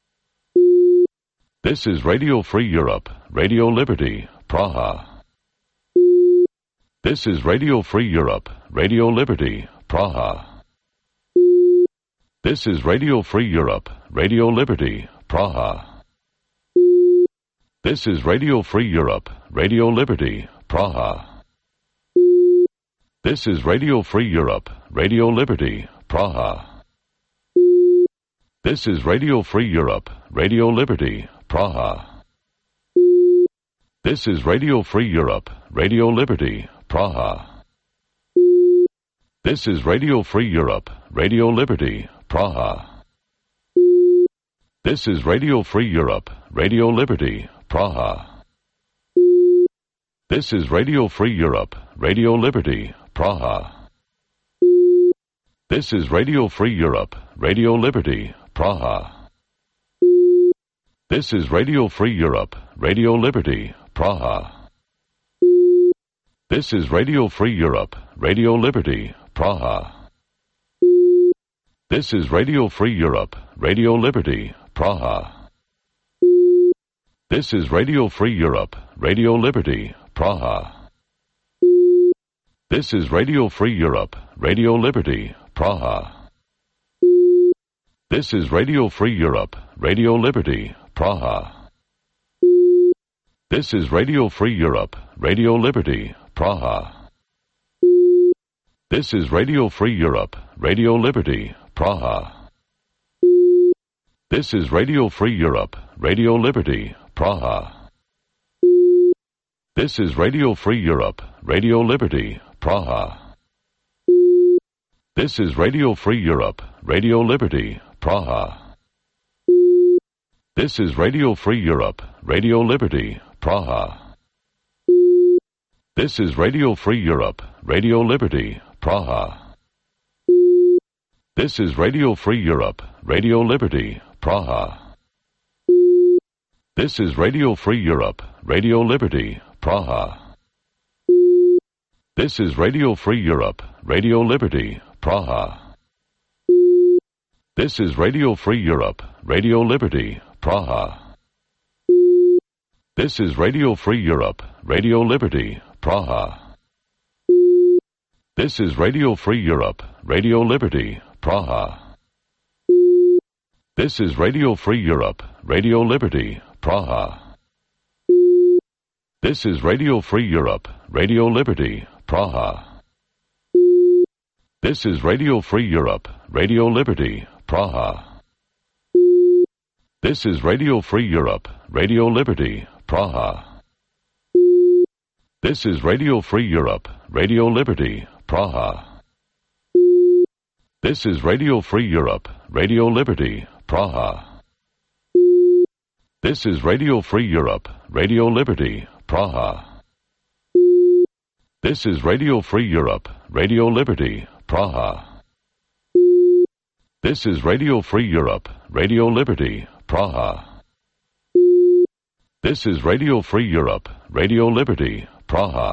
This is Radio Free Europe, Radio Liberty, Praha. This is Radio Free Europe, Radio Liberty, Praha. This is Radio Free Europe, Radio Liberty, Praha. This is Radio Free Europe, Radio Liberty, Praha. This is Radio Free Europe, Radio Liberty, Praha. This is Radio Free Europe, Radio Liberty, Praha. This is Radio Free Europe, Radio Liberty, Praha. This is Radio Free Europe, Radio Liberty, Praha. This is Radio Free Europe, Radio Liberty, Praha. This is Radio Free Europe, Radio Liberty, Praha. This is Radio Free Europe, Radio Liberty, Praha. This is Radio Free Europe, Radio Liberty, Praha. This is Radio Free Europe, Radio Liberty, Praha. This is Radio Free Europe, Radio Liberty, Praha. This is Radio Free Europe, Radio Liberty, Praha. This is Radio Free Europe, Radio Liberty, Praha. This is Radio Free Europe, Radio Liberty, Praha. This is Radio Free Europe, Radio Liberty, Praha. This is Radio Free Europe, Radio Liberty, Praha. This is Radio Free Europe, Radio Liberty, Praha. This is Radio Free Europe, Radio Liberty, Praha. This is Radio Free Europe, Radio Liberty, Praha. This is Radio Free Europe, Radio Liberty, Praha. This is Radio Free Europe, Radio Liberty, Praha. This is Radio Free Europe, Radio Liberty, Praha. This is Radio Free Europe, Radio Liberty, Praha. This is Radio Free Europe, Radio Liberty, Praha. This is Radio Free Europe, Radio Liberty, Praha. This is Radio Free Europe, Radio Liberty, Praha. This is Radio Free Europe, Radio Liberty, Praha. This is Radio Free Europe, Radio Liberty, Praha. This is Radio Free Europe, Radio Liberty, Praha. This is Radio Free Europe, Radio Liberty, Praha. This is Radio Free Europe, Radio Liberty, Praha. This is Radio Free Europe, Radio Liberty, Praha. This is Radio Free Europe, Radio Liberty, Praha. This is Radio Free Europe, Radio Liberty, Praha. This is Radio Free Europe, Radio Liberty, Praha. This is Radio Free Europe, Radio Liberty, Praha. This is Radio Free Europe, Radio Liberty, Praha.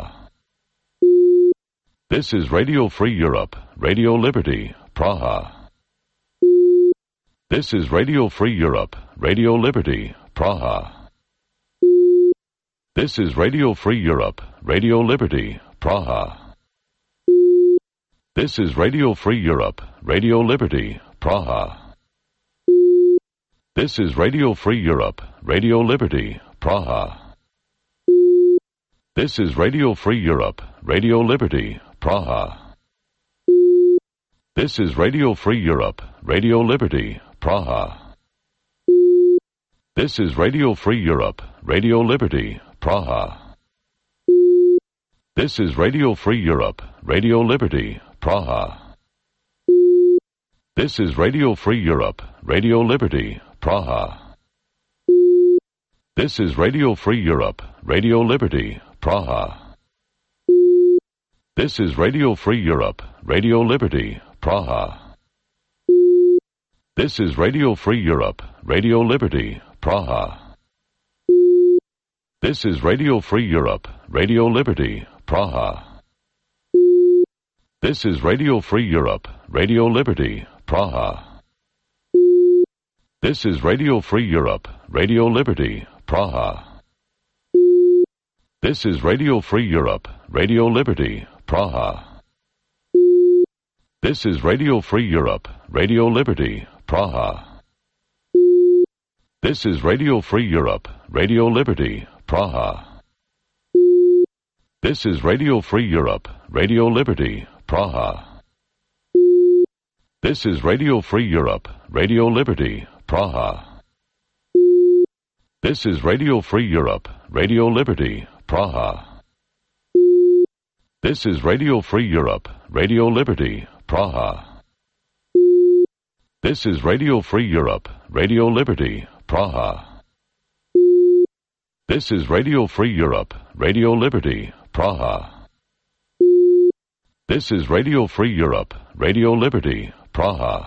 This is Radio Free Europe, Radio Liberty, Praha. This is Radio Free Europe, Radio Liberty, Praha. This is Radio Free Europe, Radio Liberty, Praha. This is Radio Free Europe, Radio Liberty, Praha. This is Radio Free Europe, Radio Liberty, Praha. This is Radio Free Europe, Radio Liberty, Praha. This is Radio Free Europe, Radio Liberty, Praha. This is Radio Free Europe, Radio Liberty, Praha. This is Radio Free Europe, Radio Liberty, Praha. This is Radio Free Europe, Radio Liberty, Praha. This is Radio Free Europe, Radio Liberty, Praha. This is Radio Free Europe, Radio Liberty, Praha. This is Radio Free Europe, Radio Liberty, Praha. This is Radio Free Europe, Radio Liberty, Praha. This is Radio Free Europe, Radio Liberty, Praha. This is Radio Free Europe, Radio Liberty, Praha. This is Radio Free Europe, Radio Liberty, Praha. This is Radio Free Europe, Radio Liberty, Praha. This is Radio Free Europe, Radio Liberty, Praha. This is Radio Free Europe, Radio Liberty, Praha. This is Radio Free Europe, Radio Liberty, Praha. This is Radio Free Europe, Radio Liberty, Praha. This is Radio Free Europe, Radio Liberty, Praha. This is Radio Free Europe, Radio Liberty, Praha. This is Radio Free Europe, Radio Liberty, Praha. This is Radio Free Europe, Radio Liberty, Praha.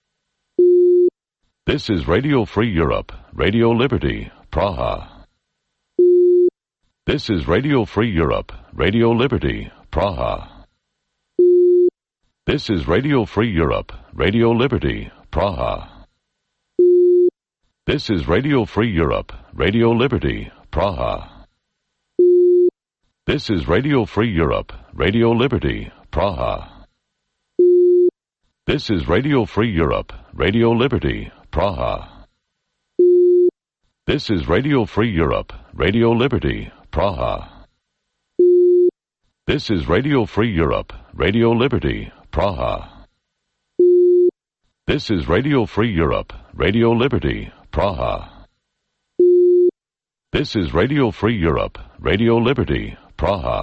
This is Radio Free Europe, Radio Liberty, Praha. This is Radio Free Europe, Radio Liberty, Praha. This is Radio Free Europe, Radio Liberty, Praha. This is Radio Free Europe, Radio Liberty, Praha. This is Radio Free Europe, Radio Liberty, Praha. This is Radio Free Europe, Radio Liberty, Praha. This is Radio Free Europe, Radio Liberty, Praha. This is Radio Free Europe, Radio Liberty, Praha. This is Radio Free Europe, Radio Liberty, Praha. This is Radio Free Europe, Radio Liberty, Praha.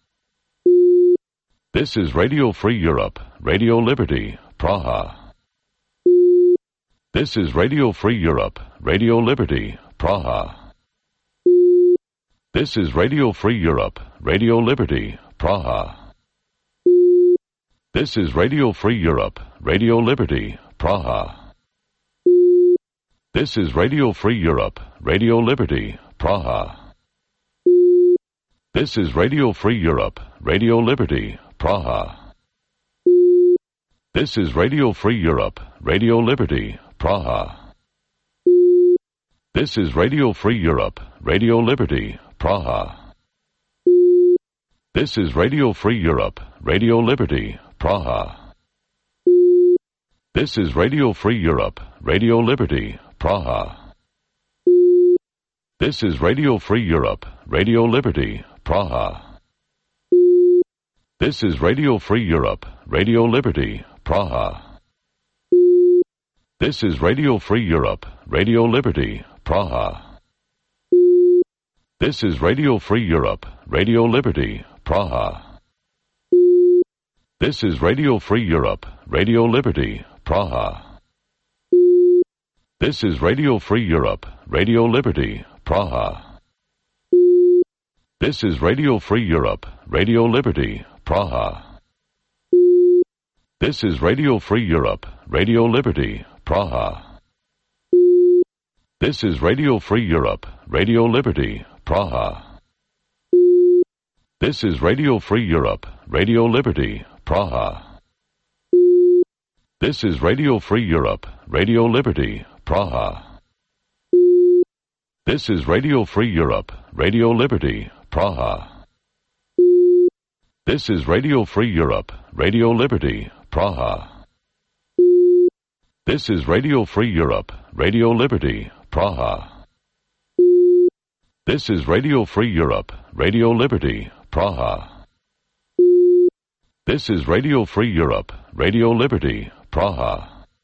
This is Radio Free Europe, Radio Liberty, Praha. This is Radio Free Europe, Radio Liberty, Praha. This is Radio Free Europe, Radio Liberty, Praha. This is Radio Free Europe, Radio Liberty, Praha. This is Radio Free Europe, Radio Liberty, Praha. This is Radio Free Europe, Radio Liberty, Praha. This is Radio Free Europe, Radio Liberty, Praha. This is Radio Free Europe, Radio Liberty, Praha. This is Radio Free Europe, Radio Liberty, Praha. This is Radio Free Europe, Radio Liberty, Praha. This is Radio Free Europe, Radio Liberty, Praha. This is Radio Free Europe, Radio Liberty, Praha. This is Radio Free Europe, Radio Liberty, Praha. This is Radio Free Europe, Radio Liberty, Praha. This is Radio Free Europe, Radio Liberty, Praha. This is Radio Free Europe, Radio Liberty, Praha. This is Radio Free Europe, Radio Liberty, Praha. This is Radio Free Europe, Radio Liberty, Praha. This is Radio Free Europe, Radio Liberty, Praha. This is Radio Free Europe, Radio Liberty, Praha. This is Radio Free Europe, Radio Liberty, Praha. This is Radio Free Europe, Radio Liberty, Praha. This is Radio Free Europe, Radio Liberty, Praha. This is Radio Free Europe, Radio Liberty, Praha. This is Radio Free Europe, Radio Liberty, Praha. This is Radio Free Europe, Radio Liberty, Praha.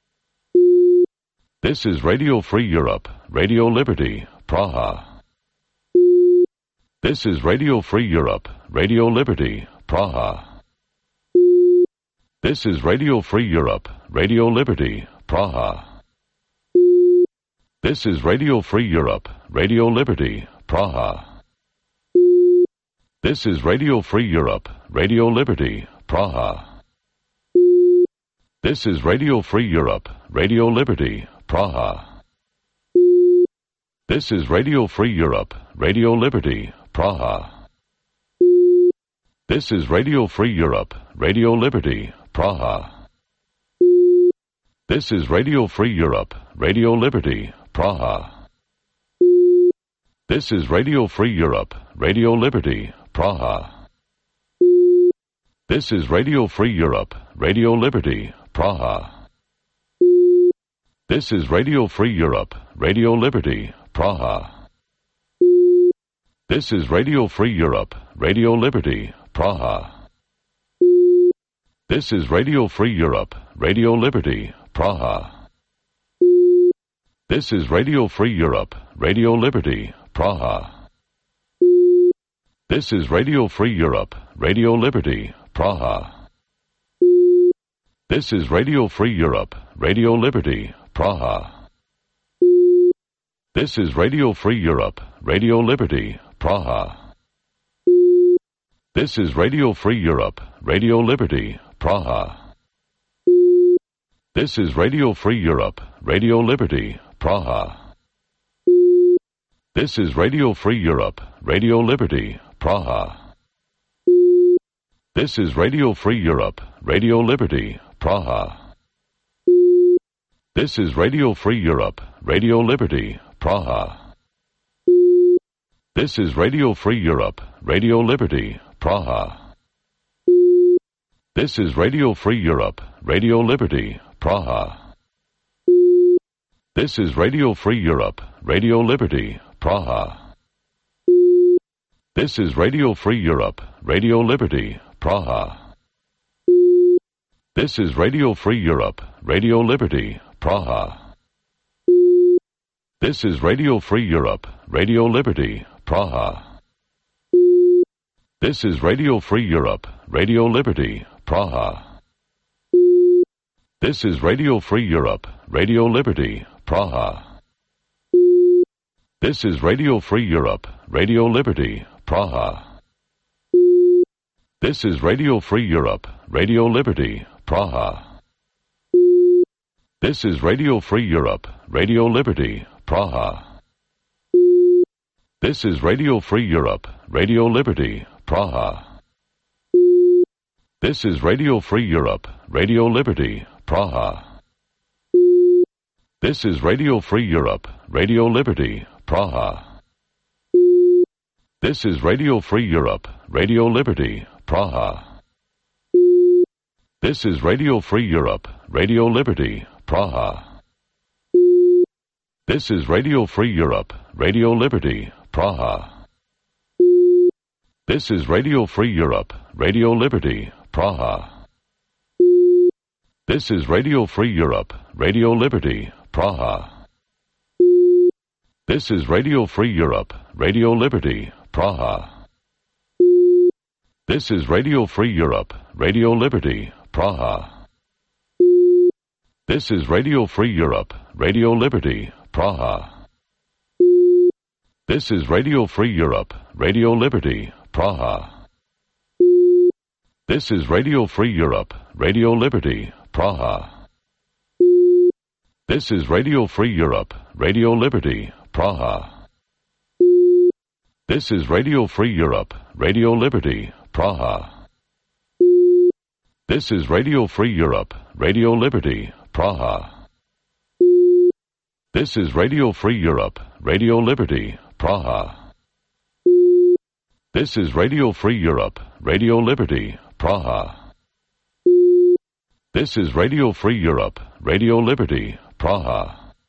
This is Radio Free Europe, Radio Liberty, Praha. This is Radio Free Europe, Radio Liberty, Praha. This is Radio Free Europe, Radio Liberty, Praha. This is Radio Free Europe, Radio Liberty, Praha. This is Radio Free Europe, Radio Liberty, Praha. This is Radio Free Europe, Radio Liberty, Praha. This is Radio Free Europe, Radio Liberty, Praha. This is Radio Free Europe, Radio Liberty, Praha. This is Radio Free Europe, Radio Liberty, Praha. This is Radio Free Europe, Radio Liberty, Praha. This is Radio Free Europe, Radio Liberty, Praha. This is Radio Free Europe, Radio Liberty, Praha. This is Radio Free Europe, Radio Liberty, Praha. This is Radio Free Europe, Radio Liberty, Praha. This is Radio Free Europe, Radio Liberty, Praha. This is Radio Free Europe, Radio Liberty, Praha. This is Radio Free Europe, Radio Liberty, Praha. This is Radio Free Europe, Radio Liberty, Praha. This is Radio Free Europe, Radio Liberty, Praha. This is Radio Free Europe, Radio Liberty, Praha. This is Radio Free Europe, Radio Liberty, Praha. This is Radio Free Europe, Radio Liberty, Praha. This is Radio Free Europe, Radio Liberty, Praha. This is Radio Free Europe, Radio Liberty, Praha. This is Radio Free Europe, Radio Liberty, Praha. This is Radio Free Europe, Radio Liberty, Praha. This is Radio Free Europe, Radio Liberty, Praha. This is Radio Free Europe, Radio Liberty, Praha. This is Radio Free Europe, Radio Liberty, Praha. This is Radio Free Europe, Radio Liberty, Praha. This is Radio Free Europe, Radio Liberty, Praha. This is Radio Free Europe, Radio Liberty, Praha. This is Radio Free Europe, Radio Liberty, Praha. This is Radio Free Europe, Radio Liberty, Praha. This is Radio Free Europe, Radio Liberty, Praha. This is Radio Free Europe, Radio Liberty, Praha. This is Radio Free Europe, Radio Liberty, Praha. This is Radio Free Europe, Radio Liberty, Praha. This is Radio Free Europe, Radio Liberty, Praha. This is Radio Free Europe, Radio Liberty, Praha. This is Radio Free Europe, Radio Liberty, Praha. This is Radio Free Europe, Radio Liberty, Praha. This is Radio Free Europe, Radio Liberty, Praha. This is Radio Free Europe, Radio Liberty, Praha. This is Radio Free Europe, Radio Liberty, Praha. This is Radio Free Europe, Radio Liberty, Praha. This is Radio Free Europe, Radio Liberty, Praha. This is Radio Free Europe, Radio Liberty, Praha. This is Radio Free Europe, Radio Liberty, Praha. This is Radio Free Europe, Radio Liberty, Praha. This is Radio Free Europe, Radio Liberty, Praha. This is Radio Free Europe, Radio Liberty, Praha. This is Radio Free Europe, Radio Liberty, Praha.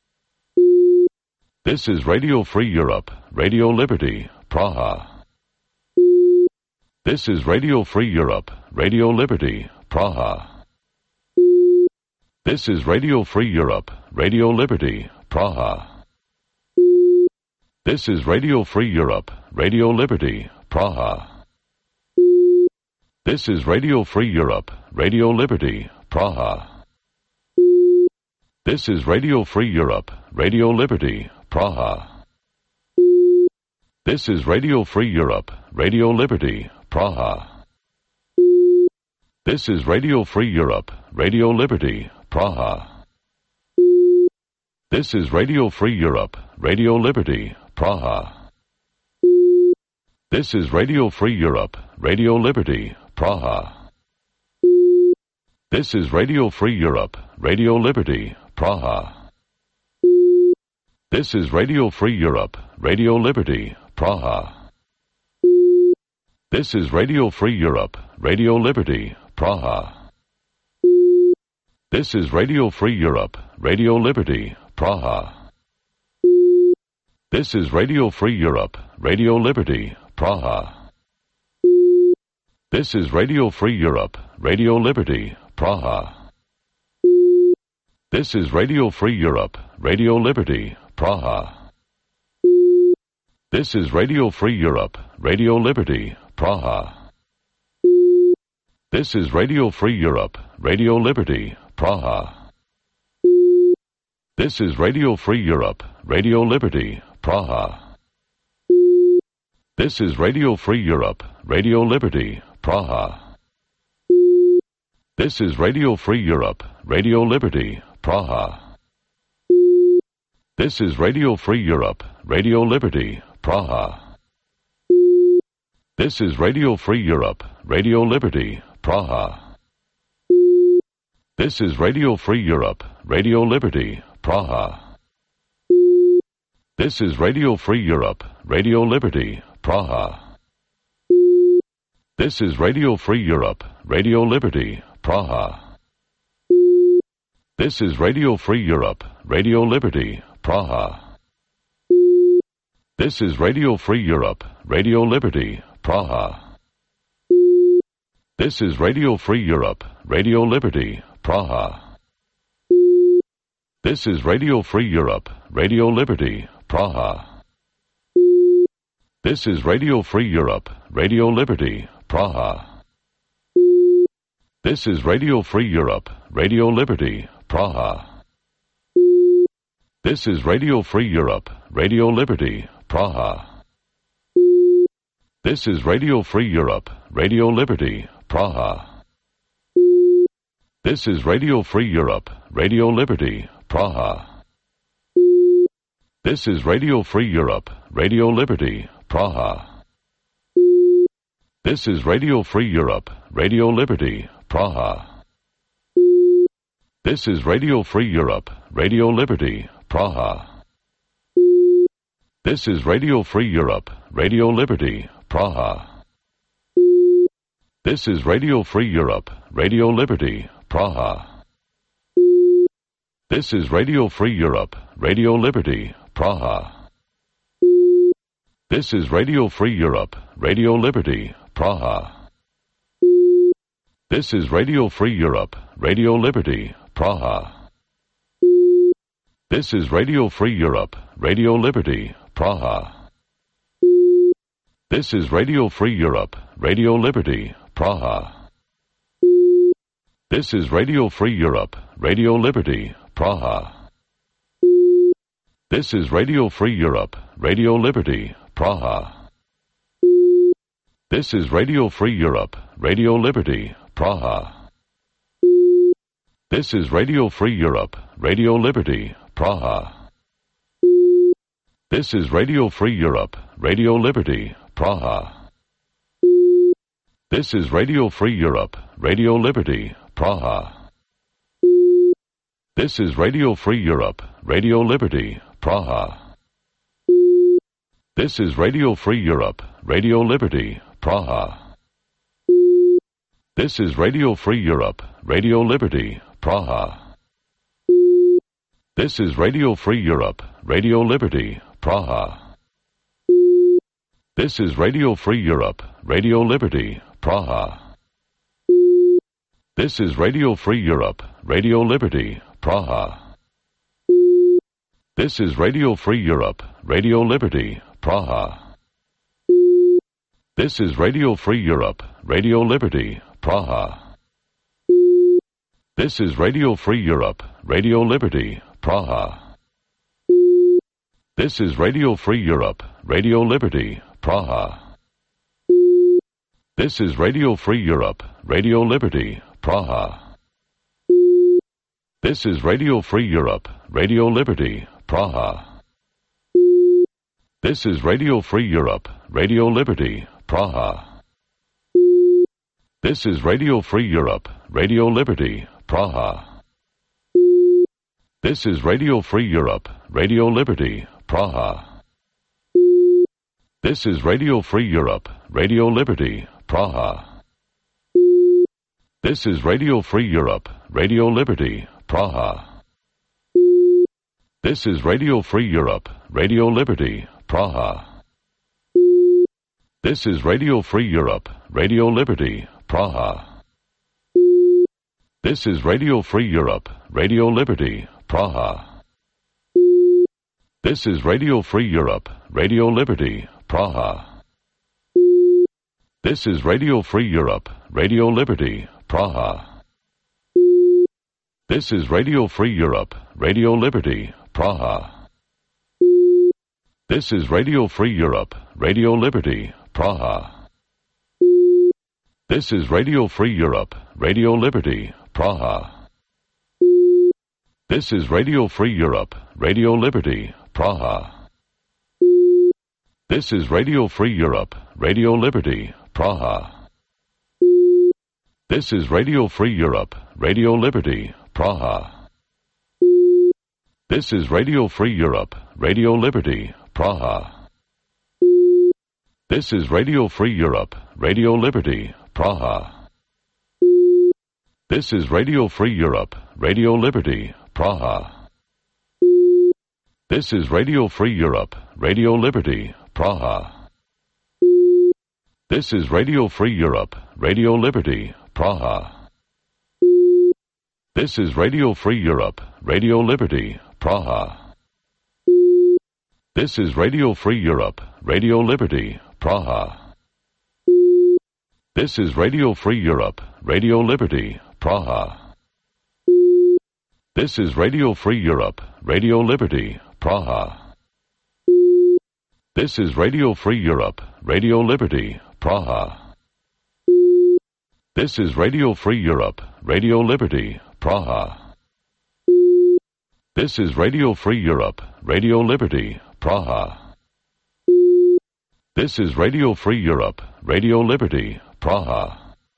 This is Radio Free Europe, Radio Liberty, Praha. This is Radio Free Europe, Radio Liberty, Praha. This is Radio Free Europe, Radio Liberty, Praha. This is Radio Free Europe, Radio Liberty, Praha. This is Radio Free Europe, Radio Liberty, Praha. This is Radio Free Europe, Radio Liberty, Praha. This is Radio Free Europe, Radio Liberty, Praha. This is Radio Free Europe, Radio Liberty, Praha. This is Radio Free Europe, Radio Liberty, Praha. This is Radio Free Europe, Radio Liberty, Praha. This is Radio Free Europe, Radio Liberty, Praha. This is Radio Free Europe, Radio Liberty, Praha. This is Radio Free Europe, Radio Liberty, Praha. This is Radio Free Europe, Radio Liberty, Praha. This is Radio Free Europe, Radio Liberty, Praha. This is Radio Free Europe, Radio Liberty, Praha. This is Radio Free Europe, Radio Liberty, Praha. This is Radio Free Europe, Radio Liberty, Praha. This is Radio Free Europe, Radio Liberty, Praha. This is Radio Free Europe, Radio Liberty, Praha. This is Radio Free Europe, Radio Liberty, Praha. This is Radio Free Europe, Radio Liberty, Praha. This is Radio Free Europe, Radio Liberty, Praha. This is Radio Free Europe, Radio Liberty, Praha. This is Radio Free Europe, Radio Liberty, Praha. This is Radio Free Europe, Radio Liberty, Praha. This is Radio Free Europe, Radio Liberty, Praha. This is Radio Free Europe, Radio Liberty, Praha. This is Radio Free Europe, Radio Liberty, Praha. This is Radio Free Europe, Radio Liberty, Praha. This is Radio Free Europe, Radio Liberty, Praha. This is Radio Free Europe, Radio Liberty, Praha. This is Radio Free Europe, Radio Liberty, Praha. This is Radio Free Europe, Radio Liberty, Praha. This is Radio Free Europe, Radio Liberty, Praha. This is Radio Free Europe, Radio Liberty, Praha. This is Radio Free Europe, Radio Liberty, Praha. This is Radio Free Europe, Radio Liberty, Praha. This is Radio Free Europe, Radio Liberty, Praha. This is Radio Free Europe, Radio Liberty, Praha. This is Radio Free Europe, Radio Liberty, Praha. This is Radio Free Europe, Radio Liberty, Praha. This is Radio Free Europe, Radio Liberty, Praha. This is Radio Free Europe, Radio Liberty, Praha. This is Radio Free Europe, Radio Liberty, Praha. This is Radio Free Europe, Radio Liberty, Praha. This is Radio Free Europe, Radio Liberty, Praha. This is Radio Free Europe, Radio Liberty, Praha. This is Radio Free Europe, Radio Liberty, Praha. This is Radio Free Europe, Radio Liberty, Praha. This is Radio Free Europe, Radio Liberty, Praha. This is Radio Free Europe, Radio Liberty, Praha. This is Radio Free Europe, Radio Liberty, Praha. This is Radio Free Europe, Radio Liberty, Praha. This is Radio Free Europe, Radio Liberty, Praha. This is Radio Free Europe, Radio Liberty, Praha. This is Radio Free Europe, Radio Liberty, Praha. This is Radio Free Europe, Radio Liberty, Praha. This is Radio Free Europe, Radio Liberty, Praha. This is Radio Free Europe, Radio Liberty, Praha. This is Radio Free Europe, Radio Liberty, Praha. This is Radio Free Europe, Radio Liberty, Praha. This is Radio Free Europe, Radio Liberty, Praha. This is Radio Free Europe, Radio Liberty, Praha. This is Radio Free Europe, Radio Liberty, Praha. This is Radio Free Europe, Radio Liberty, Praha. This is Radio Free Europe, Radio Liberty, Praha. This is Radio Free Europe, Radio Liberty, Praha. This is Radio Free Europe, Radio Liberty, Praha. This is Radio Free Europe, Radio Liberty, Praha. This is Radio Free Europe, Radio Liberty, Praha. This is Radio Free Europe, Radio Liberty, Praha. This is Radio Free Europe, Radio Liberty, Praha. This is Radio Free Europe, Radio Liberty, Praha. This is Radio Free Europe, Radio Liberty, Praha. This is Radio Free Europe, Radio Liberty, Praha. This is Radio Free Europe, Radio Liberty, Praha. This is Radio Free Europe, Radio Liberty, Praha. This is Radio Free Europe, Radio Liberty, Praha. This is Radio Free Europe, Radio Liberty, Praha. This is Radio Free Europe, Radio Liberty, Praha. This is Radio Free Europe, Radio Liberty, Praha. This is Radio Free Europe, Radio Liberty, Praha. This is Radio Free Europe, Radio Liberty, Praha. This is Radio Free Europe, Radio Liberty, Praha. This is Radio Free Europe, Radio Liberty, Praha. This is Radio Free Europe, Radio Liberty, Praha. This is Radio Free Europe, Radio Liberty, Praha. This is Radio Free Europe, Radio Liberty, Praha. This is Radio Free Europe, Radio Liberty, Praha. This is Radio Free Europe, Radio Liberty, Praha. This is Radio Free Europe, Radio Liberty, Praha. This is Radio Free Europe, Radio Liberty, Praha.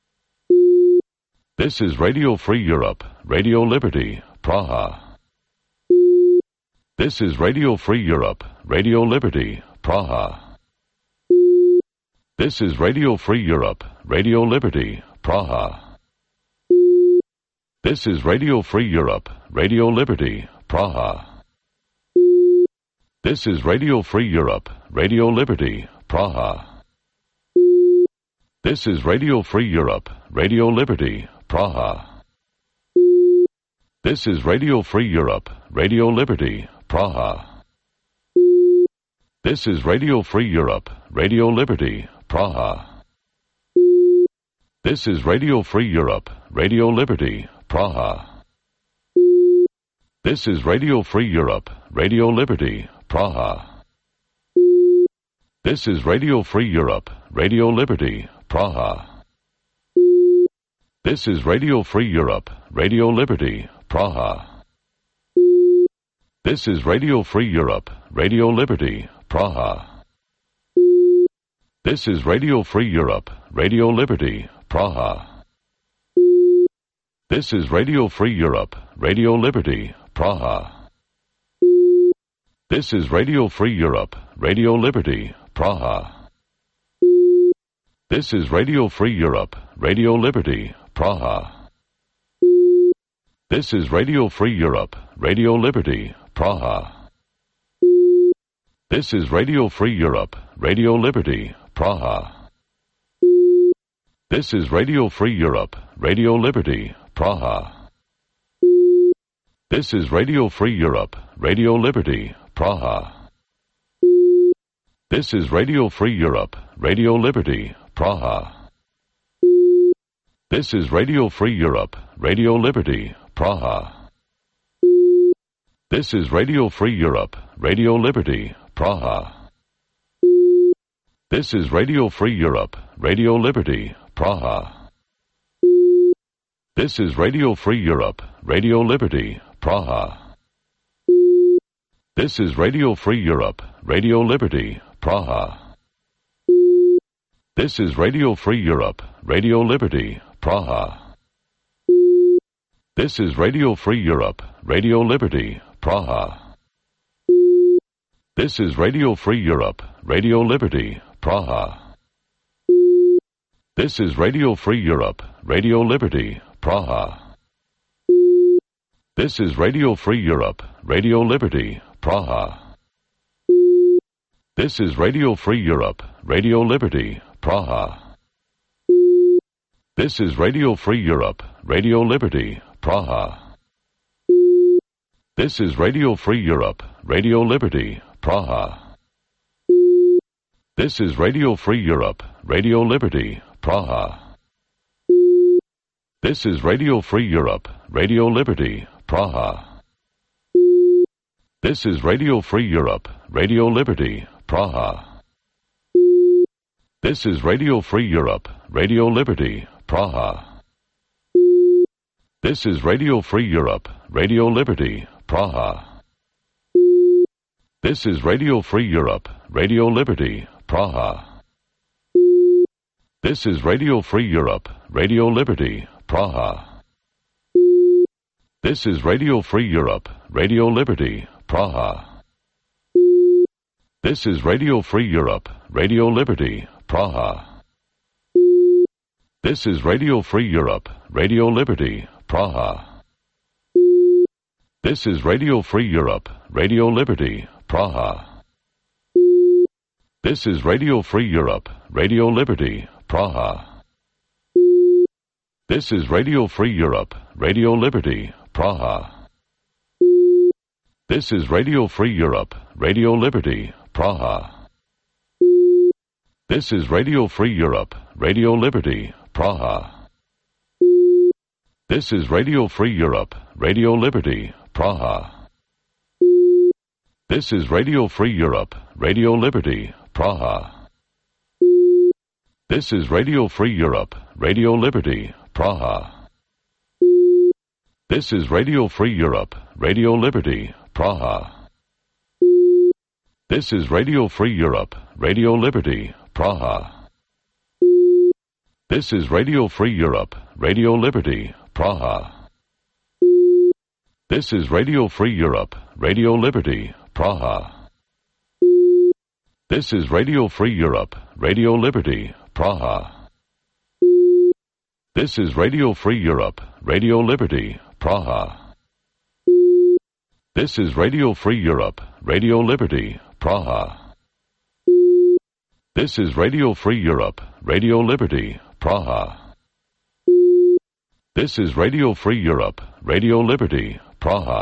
This is Radio Free Europe, Radio Liberty, Praha. This is Radio Free Europe, Radio Liberty, Praha. This is Radio Free Europe, Radio Liberty, Praha. This is Radio Free Europe, Radio Liberty, Praha. This is Radio Free Europe, Radio Liberty, Praha. This is Radio Free Europe, Radio Liberty, Praha. This is Radio Free Europe, Radio Liberty, Praha. This is Radio Free Europe, Radio Liberty, Praha. This is Radio Free Europe, Radio Liberty, Praha. This is Radio Free Europe, Radio Liberty, Praha. This is Radio Free Europe, Radio Liberty, Praha. This is Radio Free Europe, Radio Liberty, Praha. This is Radio Free Europe, Radio Liberty, Praha. This is Radio Free Europe, Radio Liberty, Praha. This is Radio Free Europe, Radio Liberty, Praha. This is Radio Free Europe, Radio Liberty, Praha. This is Radio Free Europe, Radio Liberty, Praha. This is Radio Free Europe, Radio Liberty, Praha. This is Radio Free Europe, Radio Liberty, Praha. This is Radio Free Europe, Radio Liberty, Praha. This is Radio Free Europe, Radio Liberty, Praha. This is Radio Free Europe, Radio Liberty, Praha. This is Radio Free Europe, Radio Liberty, Praha. This is Radio Free Europe, Radio Liberty, Praha. This is Radio Free Europe, Radio Liberty, Praha. This is Radio Free Europe, Radio Liberty, Praha. This is Radio Free Europe, Radio Liberty, Praha. This is Radio Free Europe, Radio Liberty, Praha. This is Radio Free Europe, Radio Liberty, Praha. This is Radio Free Europe, Radio Liberty, Praha. This is Radio Free Europe, Radio Liberty, Praha. This is Radio Free Europe, Radio Liberty, Praha. This is Radio Free Europe, Radio Liberty, Praha. This is Radio Free Europe, Radio Liberty, Praha. This is Radio Free Europe, Radio Liberty, Praha. This is Radio Free Europe, Radio Liberty, Praha. This is Radio Free Europe, Radio Liberty, Praha. This is Radio Free Europe, Radio Liberty, Praha. This is Radio Free Europe, Radio Liberty, Praha. This is Radio Free Europe, Radio Liberty, Praha. This is Radio Free Europe, Radio Liberty, Praha. This is Radio Free Europe, Radio Liberty, Praha. This is Radio Free Europe, Radio Liberty, Praha. This is Radio Free Europe, Radio Liberty, Praha. This is Radio Free Europe, Radio Liberty, Praha. This is Radio Free Europe, Radio Liberty, Praha. This is Radio Free Europe, Radio Liberty, Praha. This is Radio Free Europe, Radio Liberty, Praha. This is Radio Free Europe, Radio Liberty, Praha. This is Radio Free Europe, Radio Liberty, Praha. This is Radio Free Europe, Radio Liberty, Praha. This is Radio Free Europe, Radio Liberty, Praha. This is Radio Free Europe, Radio Liberty, Praha. This is Radio Free Europe, Radio Liberty, Praha. This is Radio Free Europe, Radio Liberty, Praha. This is Radio Free Europe, Radio Liberty, Praha. This is Radio Free Europe, Radio Liberty, Praha. This is Radio Free Europe, Radio Liberty, Praha. This is Radio Free Europe, Radio Liberty, Praha. This is Radio Free Europe, Radio Liberty, Praha. This is Radio Free Europe, Radio Liberty, Praha. This is Radio Free Europe, Radio Liberty, Praha.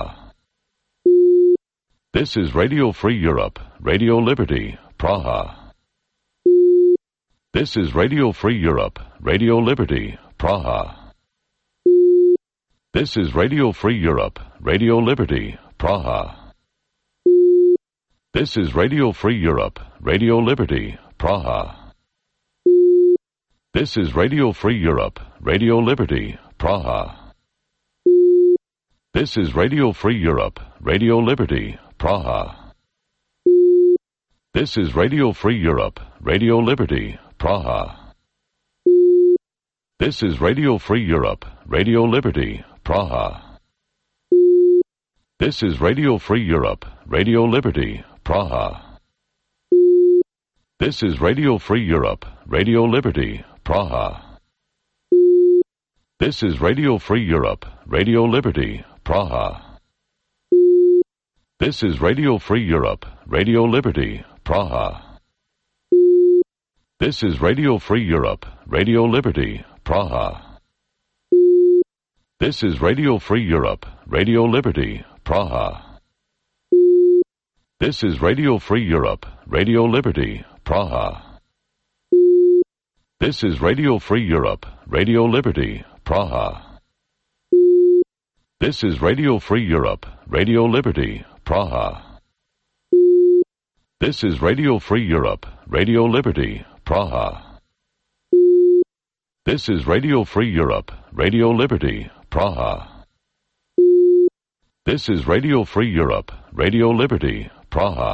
This is Radio Free Europe, Radio Liberty, Praha. This is Radio Free Europe, Radio Liberty, Praha. This is Radio Free Europe, Radio Liberty, Praha. This is Radio Free Europe, Radio Liberty, Praha. This is Radio Free Europe, Radio Liberty, Praha. This is Radio Free Europe, Radio Liberty, Praha. This is Radio Free Europe, Radio Liberty, Praha. This is Radio Free Europe, Radio Liberty, Praha. This is Radio Free Europe, Radio Liberty, Praha. This is Radio Free Europe, Radio Liberty, Praha. This is Radio Free Europe, Radio Liberty, Praha. This is Radio Free Europe, Radio Liberty, Praha. This is Radio Free Europe, Radio Liberty, Praha. This is Radio Free Europe, Radio Liberty, Praha. This is Radio Free Europe, Radio Liberty, Praha. This is Radio Free Europe, Radio Liberty, Praha. This is Radio Free Europe, Radio Liberty, Praha. This is Radio Free Europe, Radio Liberty, Praha. This is Radio Free Europe, Radio Liberty, Praha. This is Radio Free Europe, Radio Liberty, Praha.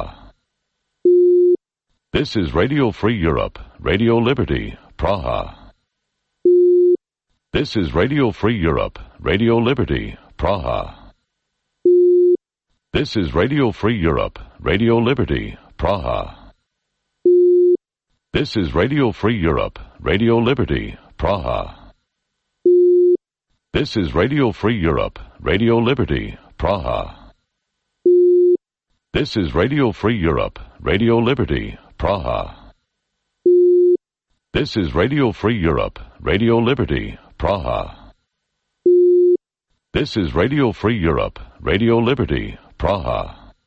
This is Radio Free Europe, Radio Liberty, Praha. This is Radio Free Europe, Radio Liberty, Praha. This is Radio Free Europe, Radio Liberty, Praha. This is Radio Free Europe, Radio Liberty, Praha. This is Radio Free Europe, Radio Liberty, Praha. This is Radio Free Europe, Radio Liberty, Praha. This is Radio Free Europe, Radio Liberty, Praha. This is Radio Free Europe, Radio Liberty, Praha.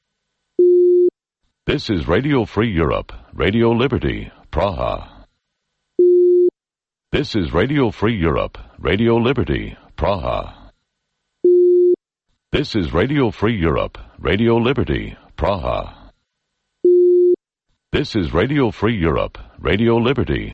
This is Radio Free Europe, Radio Liberty, Praha. This is Radio Free Europe, Radio Liberty, Praha. This is Radio Free Europe, Radio Liberty, Praha. This is Radio Free Europe, Radio Liberty,